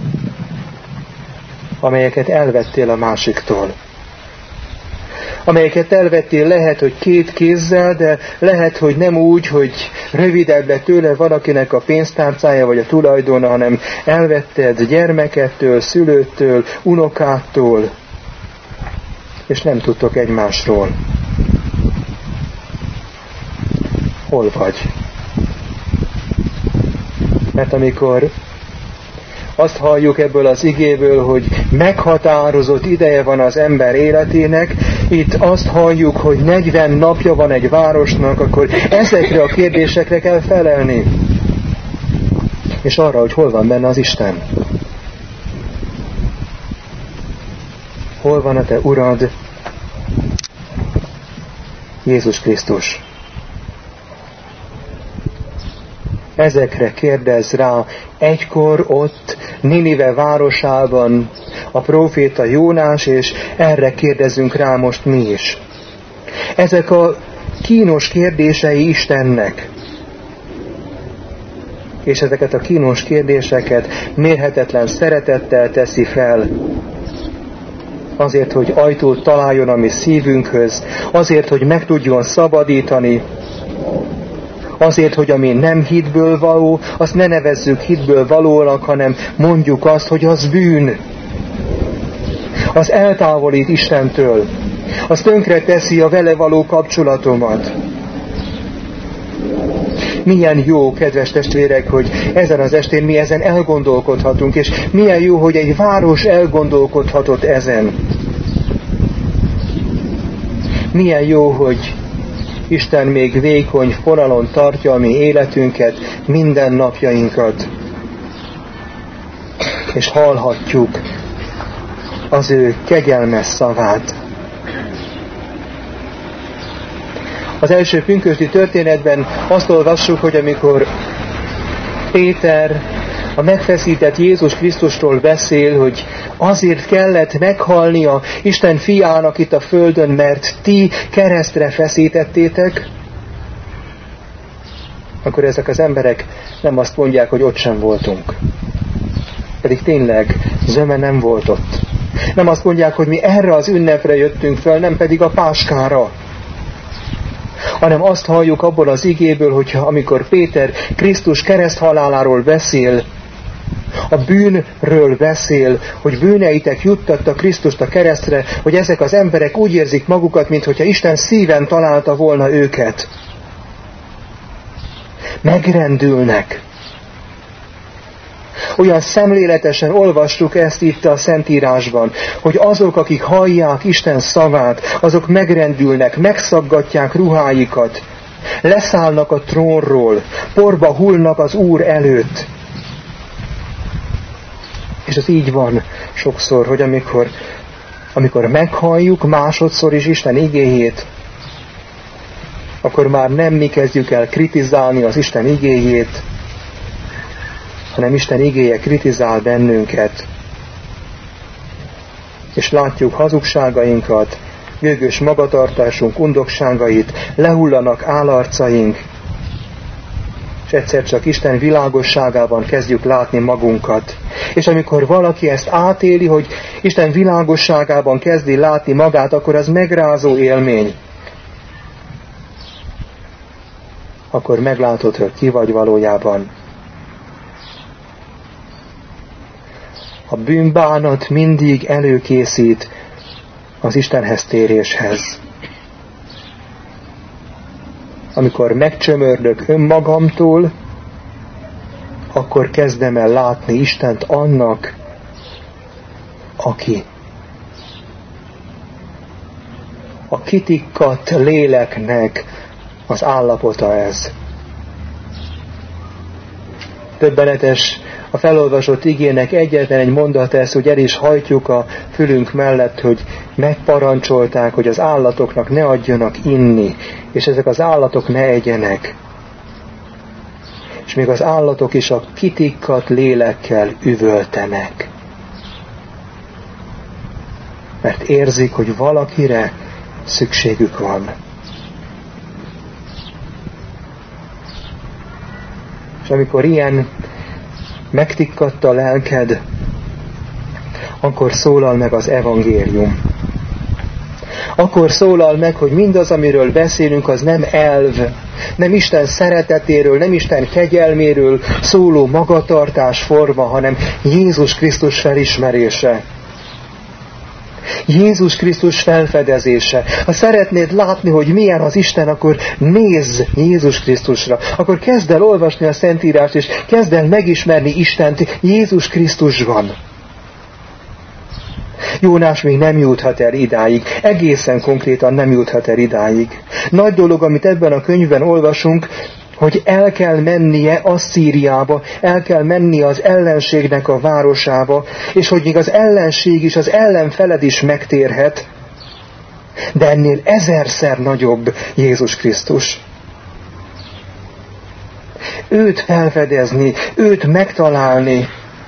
amelyeket elvettél a másiktól, amelyeket elvettél lehet, hogy két kézzel, de lehet, hogy nem úgy, hogy rövidebb lett tőle valakinek a pénztárcája vagy a tulajdona, hanem elvetted gyermekettől, szülőttől, unokától, és nem tudtok egymásról. Hol vagy? Mert amikor azt halljuk ebből az igéből, hogy meghatározott ideje van az ember életének, itt azt halljuk, hogy negyven napja van egy városnak, akkor ezekre a kérdésekre kell felelni. És arra, hogy hol van benne az Isten. Hol van a te Urad, Jézus Krisztus? Ezekre kérdez rá egykor ott Ninive városában a próféta Jónás, és erre kérdezünk rá most mi is. Ezek a kínos kérdései Istennek. És ezeket a kínos kérdéseket mérhetetlen szeretettel teszi fel azért, hogy ajtót találjon a mi szívünkhöz, azért, hogy meg tudjon szabadítani, azért, hogy ami nem hitből való, azt ne nevezzük hitből valónak, hanem mondjuk azt, hogy az bűn. Az eltávolít Istentől. Az tönkre teszi a vele való kapcsolatomat. Milyen jó, kedves testvérek, hogy ezen az estén mi ezen elgondolkodhatunk, és milyen jó, hogy egy város elgondolkodhatott ezen. Milyen jó, hogy Isten még vékony fonalon tartja a mi életünket, minden napjainkat, és hallhatjuk az ő kegyelmes szavát. Az első pünkösdi történetben azt olvassuk, hogy amikor Péter a megfeszített Jézus Krisztusról beszél, hogy azért kellett meghalnia Isten fiának itt a földön, mert ti keresztre feszítettétek, akkor ezek az emberek nem azt mondják, hogy ott sem voltunk. Pedig tényleg zöme nem volt ott. Nem azt mondják, hogy mi erre az ünnepre jöttünk fel, nem pedig a páskára. Hanem azt halljuk abból az igéből, hogyha amikor Péter Krisztus kereszthaláláról beszél, a bűnről beszél, hogy bűneitek juttatta Krisztust a keresztre, hogy ezek az emberek úgy érzik magukat, minthogyha Isten szíven találta volna őket. Megrendülnek. Olyan szemléletesen olvassuk ezt itt a Szentírásban, hogy azok, akik hallják Isten szavát, azok megrendülnek, megszaggatják ruháikat, leszállnak a trónról, porba hullnak az Úr előtt. És ez így van sokszor, hogy amikor, amikor meghalljuk másodszor is Isten igéjét, akkor már nem mi kezdjük el kritizálni az Isten igéjét, hanem Isten igéje kritizál bennünket. És látjuk hazugságainkat, gőgös magatartásunk undokságait, lehullanak állarcaink, és egyszer csak Isten világosságában kezdjük látni magunkat. És amikor valaki ezt átéli, hogy Isten világosságában kezdi látni magát, akkor az megrázó élmény. Akkor meglátod, hogy ki vagy valójában. A bűnbánat mindig előkészít az Istenhez téréshez. Amikor megcsömördök önmagamtól, akkor kezdem el látni Istent annak, aki. A kitikkadt léleknek az állapota ez. Döbbenetes a felolvasott igének egyetlen egy mondata ez, hogy el is hajtjuk a fülünk mellett, hogy megparancsolták, hogy az állatoknak ne adjanak inni, és ezek az állatok ne egyenek. És még az állatok is a kitikkadt lélekkel üvöltenek. Mert érzik, hogy valakire szükségük van. És amikor ilyen megtikkadt a lelked, akkor szólal meg az evangélium. Akkor szólal meg, hogy mindaz, amiről beszélünk, az nem elv, nem Isten szeretetéről, nem Isten kegyelméről szóló magatartás forma, hanem Jézus Krisztus felismerése. Jézus Krisztus felfedezése. Ha szeretnéd látni, hogy milyen az Isten, akkor nézz Jézus Krisztusra. Akkor kezd el olvasni a Szentírást, és kezd el megismerni Istent Jézus Krisztusban. Jónás még nem juthat el idáig. Egészen konkrétan nem juthat el idáig. Nagy dolog, amit ebben a könyvben olvasunk, hogy el kell mennie Asszíriába, el kell mennie az ellenségnek a városába, és hogy még az ellenség is, az ellenfeled is megtérhet, de ennél ezerszer nagyobb Jézus Krisztus. Őt felfedezni, őt megtalálni,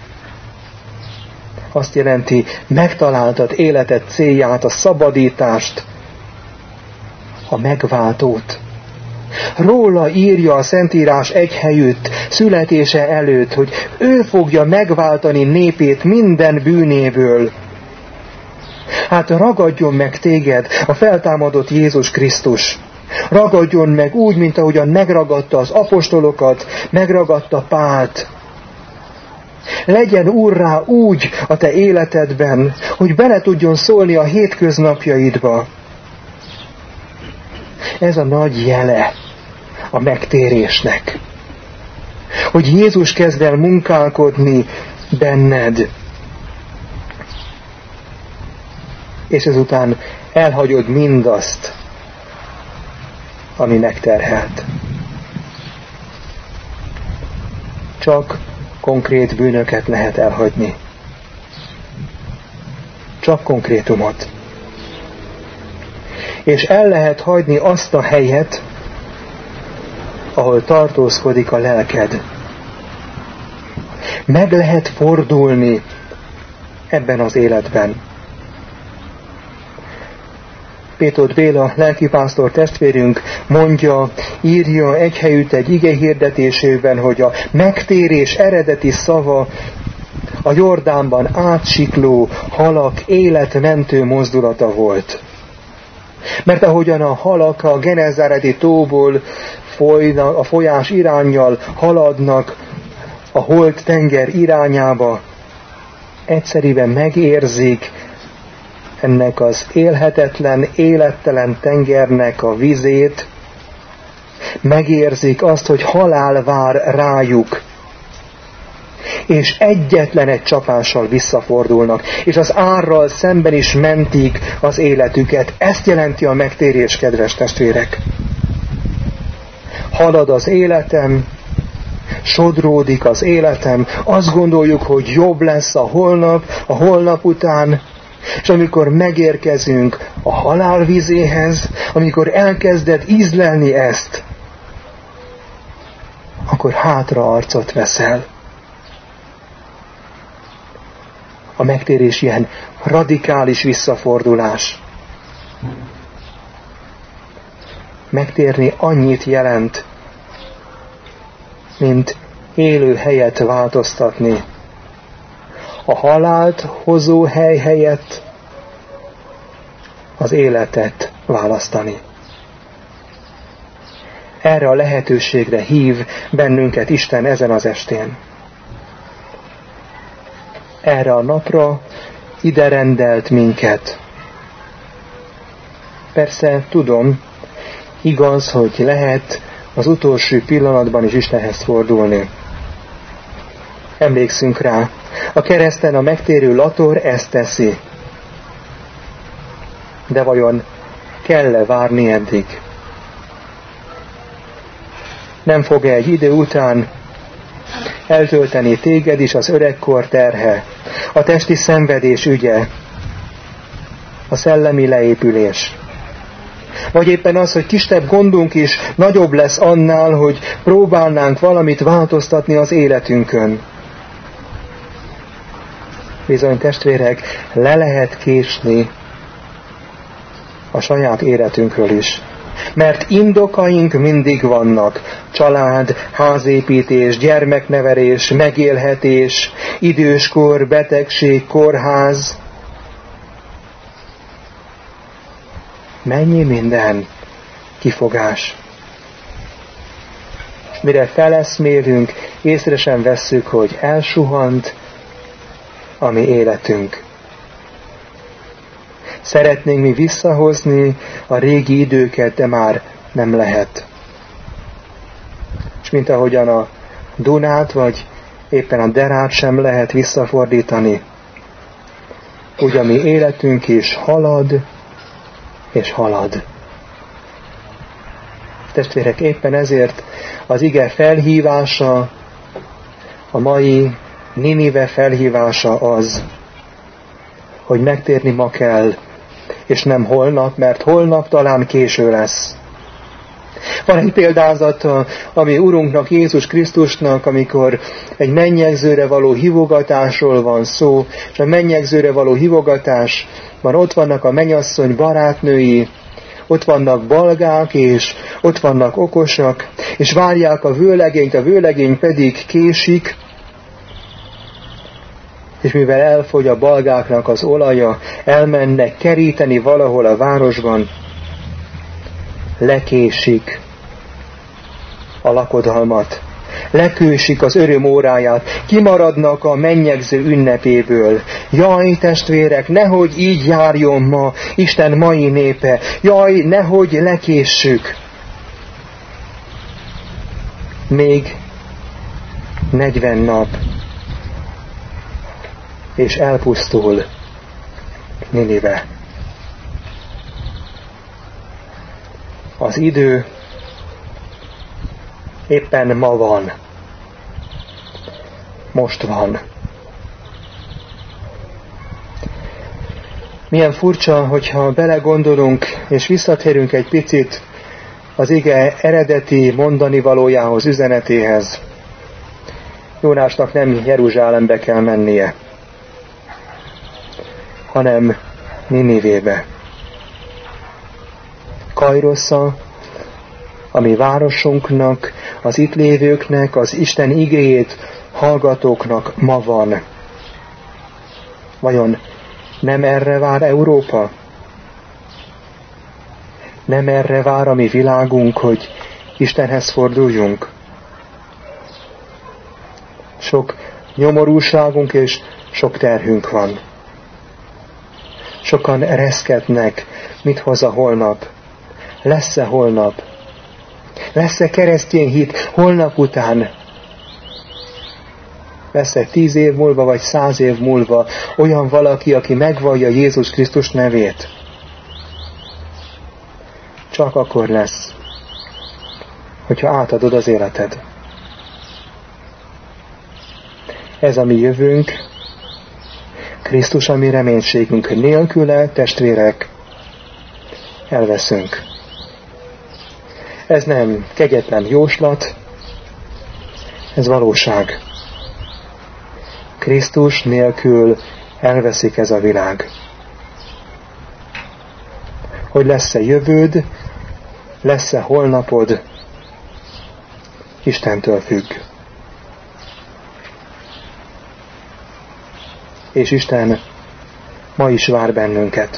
azt jelenti, megtaláltad életed célját, a szabadítást, a megváltót. Róla írja a Szentírás egy helyütt, születése előtt, hogy ő fogja megváltani népét minden bűnéből. Hát ragadjon meg téged a feltámadott Jézus Krisztus. Ragadjon meg úgy, mint ahogyan megragadta az apostolokat, megragadta Pált. Legyen úrrá úgy a te életedben, hogy bele tudjon szólni a hétköznapjaidba. Ez a nagy jele a megtérésnek. Hogy Jézus kezd el munkálkodni benned. És ezután elhagyod mindazt, ami megterhelt. Csak konkrét bűnöket lehet elhagyni. Csak konkrétumot. És el lehet hagyni azt a helyet, ahol tartózkodik a lelked. Meg lehet fordulni ebben az életben. Péter Béla lelkipásztor testvérünk mondja, írja egy helyütt egy ige hirdetésében, hogy a megtérés eredeti szava a Jordánban átsikló halak életmentő mozdulata volt. Mert ahogyan a halak a Genezáreti tóból folynak, a folyás iránnyal haladnak a holt tenger irányába, egyszerűen megérzik ennek az élhetetlen, élettelen tengernek a vizét, megérzik azt, hogy halál vár rájuk, és egyetlen egy csapással visszafordulnak, és az árral szemben is mentik az életüket. Ezt jelenti a megtérés, kedves testvérek. Halad az életem, sodródik az életem, azt gondoljuk, hogy jobb lesz a holnap, a holnap után, és amikor megérkezünk a halál vizéhez, amikor elkezded ízlelni ezt, akkor hátra arcot veszel. A megtérés ilyen radikális visszafordulás. Megtérni annyit jelent, mint élő helyet változtatni. A halált hozó hely helyett az életet választani. Erre a lehetőségre hív bennünket Isten ezen az estén. Erre a napra ide rendelt minket. Persze tudom, igaz, hogy lehet az utolsó pillanatban is Istenhez fordulni. Emlékszünk rá, a kereszten a megtérő Lator ezt teszi. De vajon kell-e várni eddig? Nem fog-e egy idő után eltölteni téged is az öregkor terhe, a testi szenvedés ügye, a szellemi leépülés? Vagy éppen az, hogy kisebb gondunk is nagyobb lesz annál, hogy próbálnánk valamit változtatni az életünkön. Bizony, testvérek, le lehet késni a saját életünkről is. Mert indokaink mindig vannak. Család, házépítés, gyermeknevelés, megélhetés, időskor, betegség, kórház. Mennyi minden kifogás. Mire feleszmélünk, észre sem vesszük, hogy elsuhant a mi életünk. Szeretnénk mi visszahozni a régi időket, de már nem lehet. És mint ahogyan a Dunát, vagy éppen a Derát sem lehet visszafordítani, úgy a mi életünk is halad, és halad. Testvérek, éppen ezért az ige felhívása, a mai Ninive felhívása az, hogy megtérni ma kell, és nem holnap, mert holnap talán késő lesz. Van egy példázata, ami Urunknak, Jézus Krisztusnak, amikor egy mennyegzőre való hívogatásról van szó, és a mennyegzőre való hívogatásban ott vannak a mennyasszony barátnői, ott vannak balgák, és ott vannak okosak, és várják a vőlegényt, a vőlegény pedig késik, és mivel elfogy a balgáknak az olaja, elmennek keríteni valahol a városban, lekésik a lakodalmat, lekősik az öröm óráját, kimaradnak a mennyegző ünnepéből. Jaj, testvérek, nehogy így járjon ma Isten mai népe, jaj, nehogy lekéssük. Még negyven nap, és elpusztul Ninive. Az idő éppen ma van. Most van. Milyen furcsa, hogyha belegondolunk, és visszatérünk egy picit az ige eredeti mondani valójához, üzenetéhez. Jónásnak nem Jeruzsálembe kell mennie, hanem Ninivébe. Kajrosza, a mi városunknak, az itt lévőknek, az Isten igéjét hallgatóknak ma van. Vajon nem erre vár Európa? Nem erre vár a mi világunk, hogy Istenhez forduljunk? Sok nyomorúságunk és sok terhünk van. Sokan reszketnek, mit hoz a holnap. Lesz-e holnap? Lesz-e keresztény hit holnap után? Lesz-e tíz év múlva, vagy száz év múlva olyan valaki, aki megvallja Jézus Krisztus nevét? Csak akkor lesz, hogyha átadod az életed. Ez a mi jövőnk, Krisztus a mi reménységünk. Nélküle, testvérek, elveszünk. Ez nem kegyetlen jóslat, ez valóság. Krisztus nélkül elveszik ez a világ. Hogy lesz-e jövőd, lesz-e holnapod, Istentől függ. És Isten ma is vár bennünket.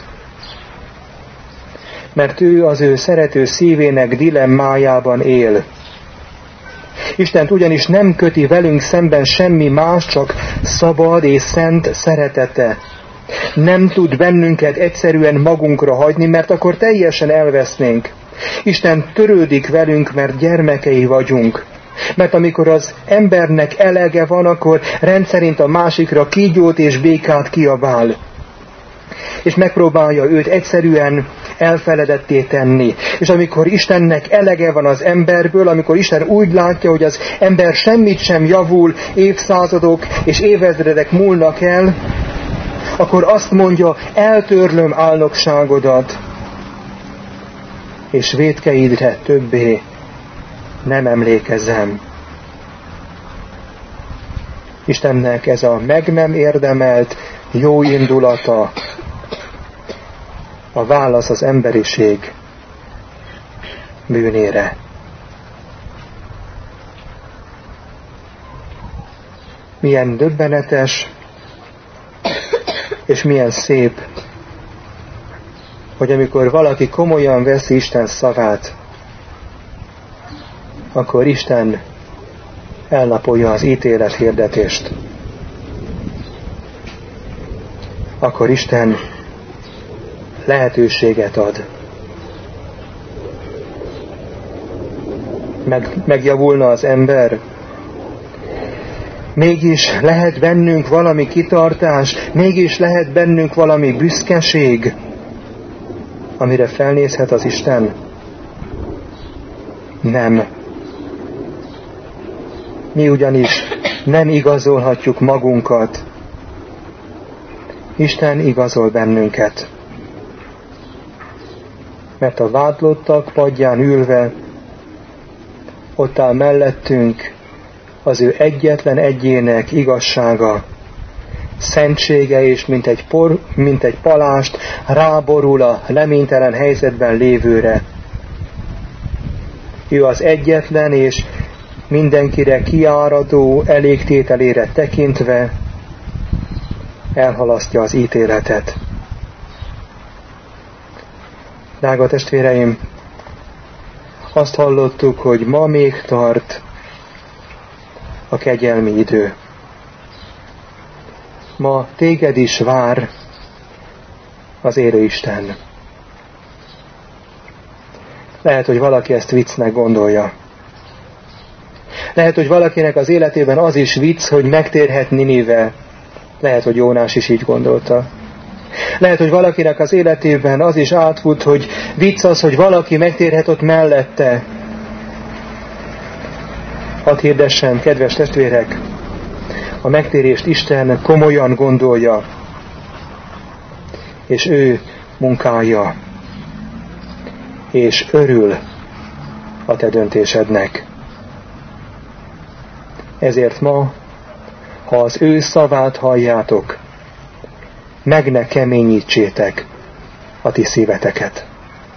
Mert ő az ő szerető szívének dilemmájában él. Istent ugyanis nem köti velünk szemben semmi más, csak szabad és szent szeretete. Nem tud bennünket egyszerűen magunkra hagyni, mert akkor teljesen elvesznénk. Isten törődik velünk, mert gyermekei vagyunk. Mert amikor az embernek elege van, akkor rendszerint a másikra kígyót és békát kiabál. És megpróbálja őt egyszerűen elfeledetté tenni. És amikor Istennek elege van az emberből, amikor Isten úgy látja, hogy az ember semmit sem javul, évszázadok és évezredek múlnak el, akkor azt mondja, eltörlöm álnokságodat, és vétkeidre többé nem emlékezem. Istennek ez a meg nem érdemelt jó indulata, a válasz az emberiség bűnére. Milyen döbbenetes, és milyen szép, hogy amikor valaki komolyan veszi Isten szavát, akkor Isten elnapolja az ítélet hirdetést. Akkor Isten lehetőséget ad. Meg, megjavulna az ember. Mégis lehet bennünk valami kitartás, mégis lehet bennünk valami büszkeség, amire felnézhet az Isten. Nem. Mi ugyanis nem igazolhatjuk magunkat. Isten igazol bennünket. Mert a vádlottak padján ülve, ott áll mellettünk az ő egyetlen egyének igazsága, szentsége, és mint egy, por, mint egy palást ráborul a reménytelen helyzetben lévőre. Ő az egyetlen és mindenkire kiáradó elégtételére tekintve elhalasztja az ítéletet. Drága testvéreim, azt hallottuk, hogy ma még tart a kegyelmi idő. Ma téged is vár az élő Isten. Lehet, hogy valaki ezt viccnek gondolja. Lehet, hogy valakinek az életében az is vicc, hogy megtérhet Ninive. Lehet, hogy Jónás is így gondolta. Lehet, hogy valakinek az életében az is átfut, hogy vicc az, hogy valaki megtérhet ott mellette. Hadd hirdessem, kedves testvérek, a megtérést Isten komolyan gondolja, és ő munkálja, és örül a te döntésednek. Ezért ma, ha az ő szavát halljátok, meg ne keményítsétek a ti szíveteket.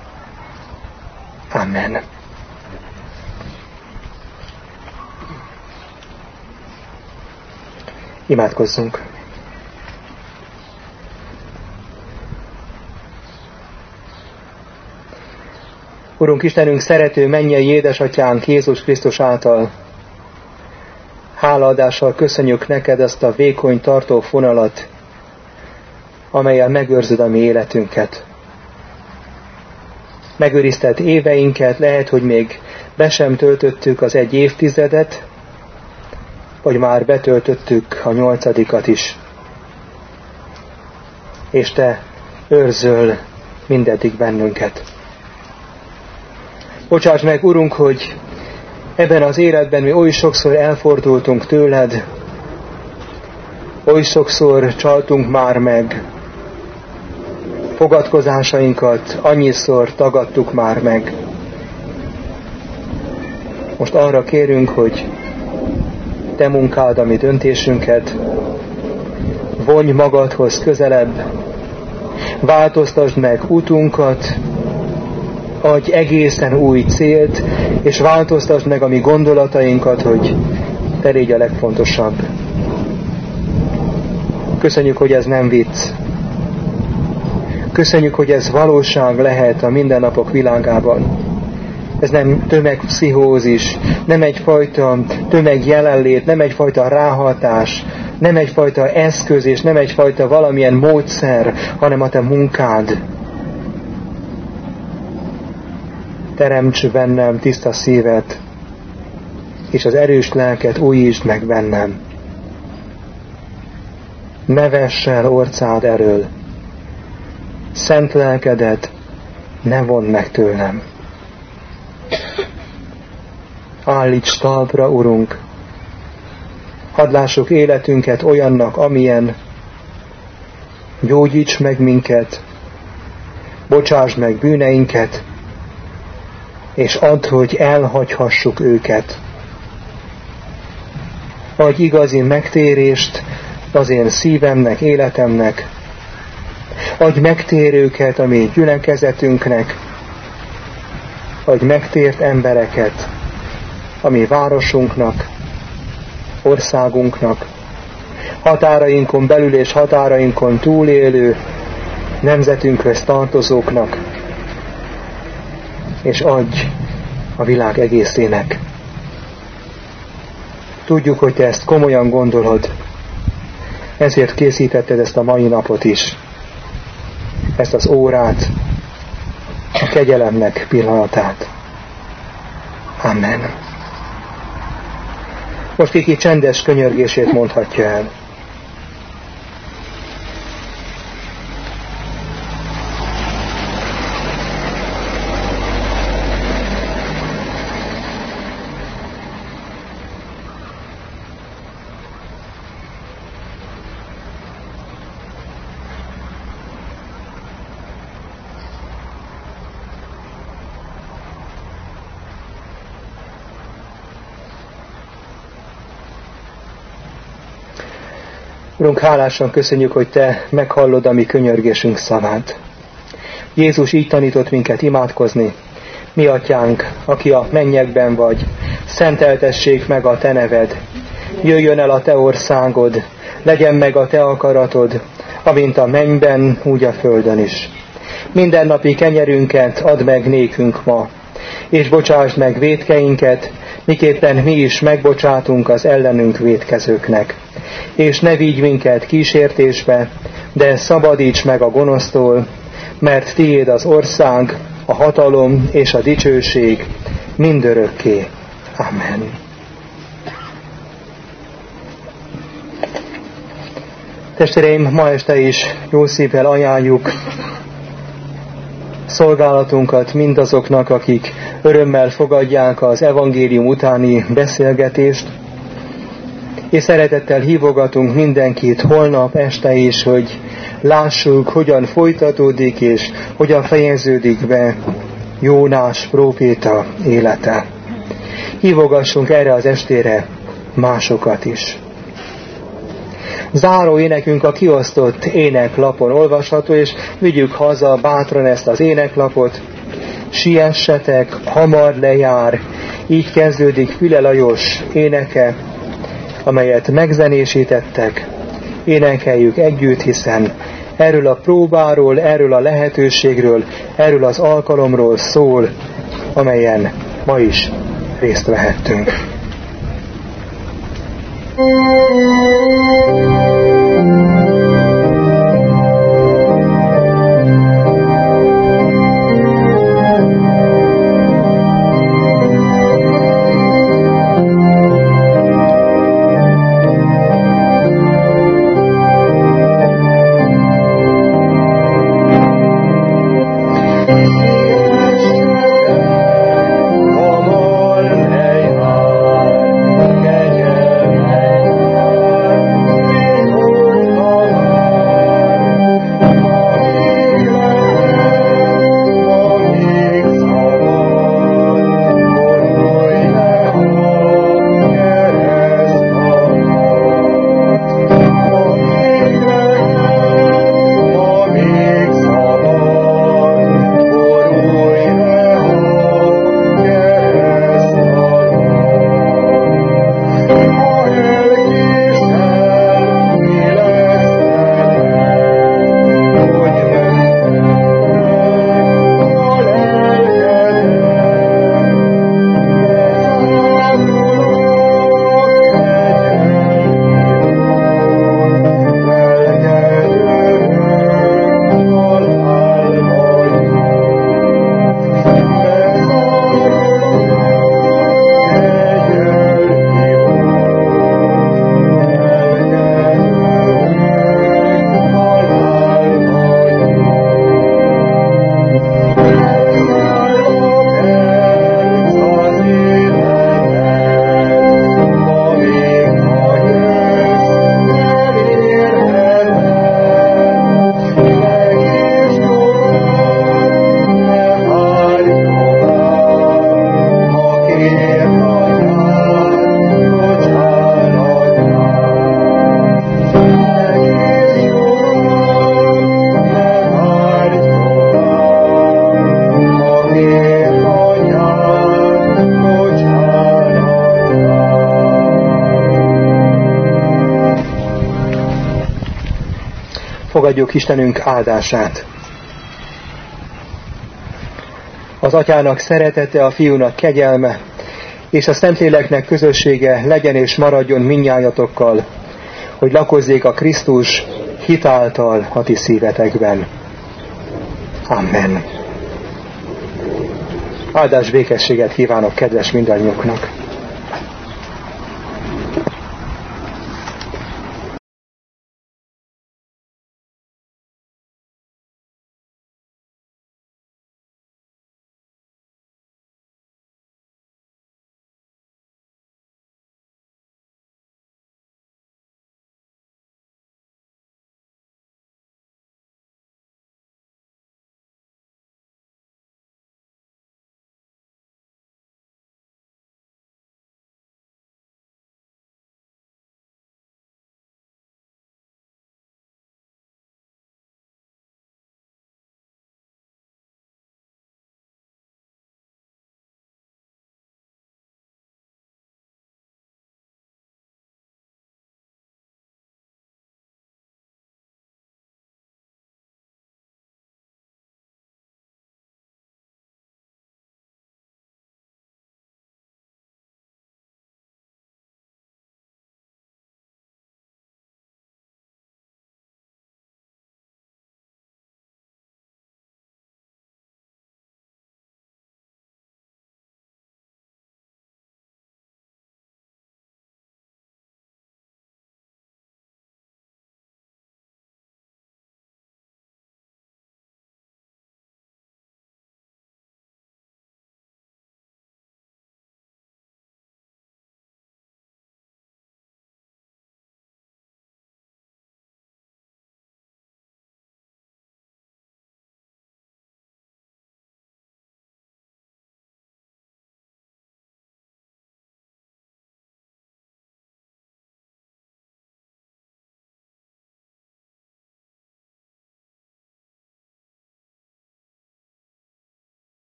Amen. Imádkozzunk. Urunk Istenünk, szerető mennyei édesatyánk Jézus Krisztus által, hálaadással köszönjük neked ezt a vékony tartó fonalat, amellyel megőrzöd a mi életünket. Megőrizted éveinket, lehet, hogy még be sem töltöttük az egy évtizedet, vagy már betöltöttük a nyolcadikat is. És te őrzöl mindeddig bennünket. Bocsáss meg, Urunk, hogy ebben az életben mi oly sokszor elfordultunk tőled, oly sokszor csaltunk már meg, fogadkozásainkat annyiszor tagadtuk már meg. Most arra kérünk, hogy te munkáld a mi döntésünket, vonj magadhoz közelebb, változtasd meg útunkat, adj egészen új célt, és változtasd meg a mi gondolatainkat, hogy te légy a legfontosabb. Köszönjük, hogy ez nem vicc. Köszönjük, hogy ez valóság lehet a mindennapok világában. Ez nem tömegpszichózis, nem egyfajta tömegjelenlét, nem egyfajta ráhatás, nem egyfajta eszköz, és nem egyfajta valamilyen módszer, hanem a te munkád. Teremts bennem tiszta szívet, és az erős lelket újítsd meg bennem. Ne vess el orcád erről. Szent lelkedet ne vondd meg tőlem. Állíts talpra, Urunk, hadd lássuk életünket olyannak, amilyen, gyógyíts meg minket, bocsásd meg bűneinket, és add, hogy elhagyhassuk őket. Adj igazi megtérést az én szívemnek, életemnek, adj megtérőket a mi gyülekezetünknek, adj megtért embereket a mi városunknak, országunknak, határainkon belül és határainkon túlélő nemzetünkhöz tartozóknak, és adj a világ egészének. Tudjuk, hogy te ezt komolyan gondolod, ezért készítetted ezt a mai napot is, ezt az órát, a kegyelemnek pillanatát. Amen. Most kiki csendes könyörgését mondhatja el. Urunk, hálásan köszönjük, hogy te meghallod a mi könyörgésünk szavát. Jézus így tanított minket imádkozni. Mi atyánk, aki a mennyekben vagy, szenteltessék meg a te neved. Jöjjön el a te országod, legyen meg a te akaratod, amint a mennyben, úgy a földön is. Mindennapi kenyerünket add meg nékünk ma, és bocsásd meg vétkeinket, miképpen mi is megbocsátunk az ellenünk vétkezőknek. És ne vigy minket kísértésbe, de szabadíts meg a gonosztól, mert tiéd az ország, a hatalom és a dicsőség mindörökké. Amen. Testvéreim, ma este is jó szívvel ajánljuk szolgálatunkat mindazoknak, akik örömmel fogadják az evangélium utáni beszélgetést, és szeretettel hívogatunk mindenkit holnap este is, hogy lássuk, hogyan folytatódik és hogyan fejeződik be Jónás próféta élete. Hívogassunk erre az estére másokat is. Záró énekünk a kiosztott éneklapon olvasható, és vigyük haza bátran ezt az éneklapot. Siessetek, hamar lejár, így kezdődik Füle Lajos éneke, amelyet megzenésítettek. Énekeljük együtt, hiszen erről a próbáról, erről a lehetőségről, erről az alkalomról szól, amelyen ma is részt vehettünk. Fogadjuk Istenünk áldását. Az Atyának szeretete, a Fiúnak kegyelme, és a Szentléleknek közössége legyen és maradjon mindnyájatokkal, hogy lakozzék a Krisztus hitáltal a ti szívetekben. Amen. Áldás békességet kívánok kedves mindannyiuknak.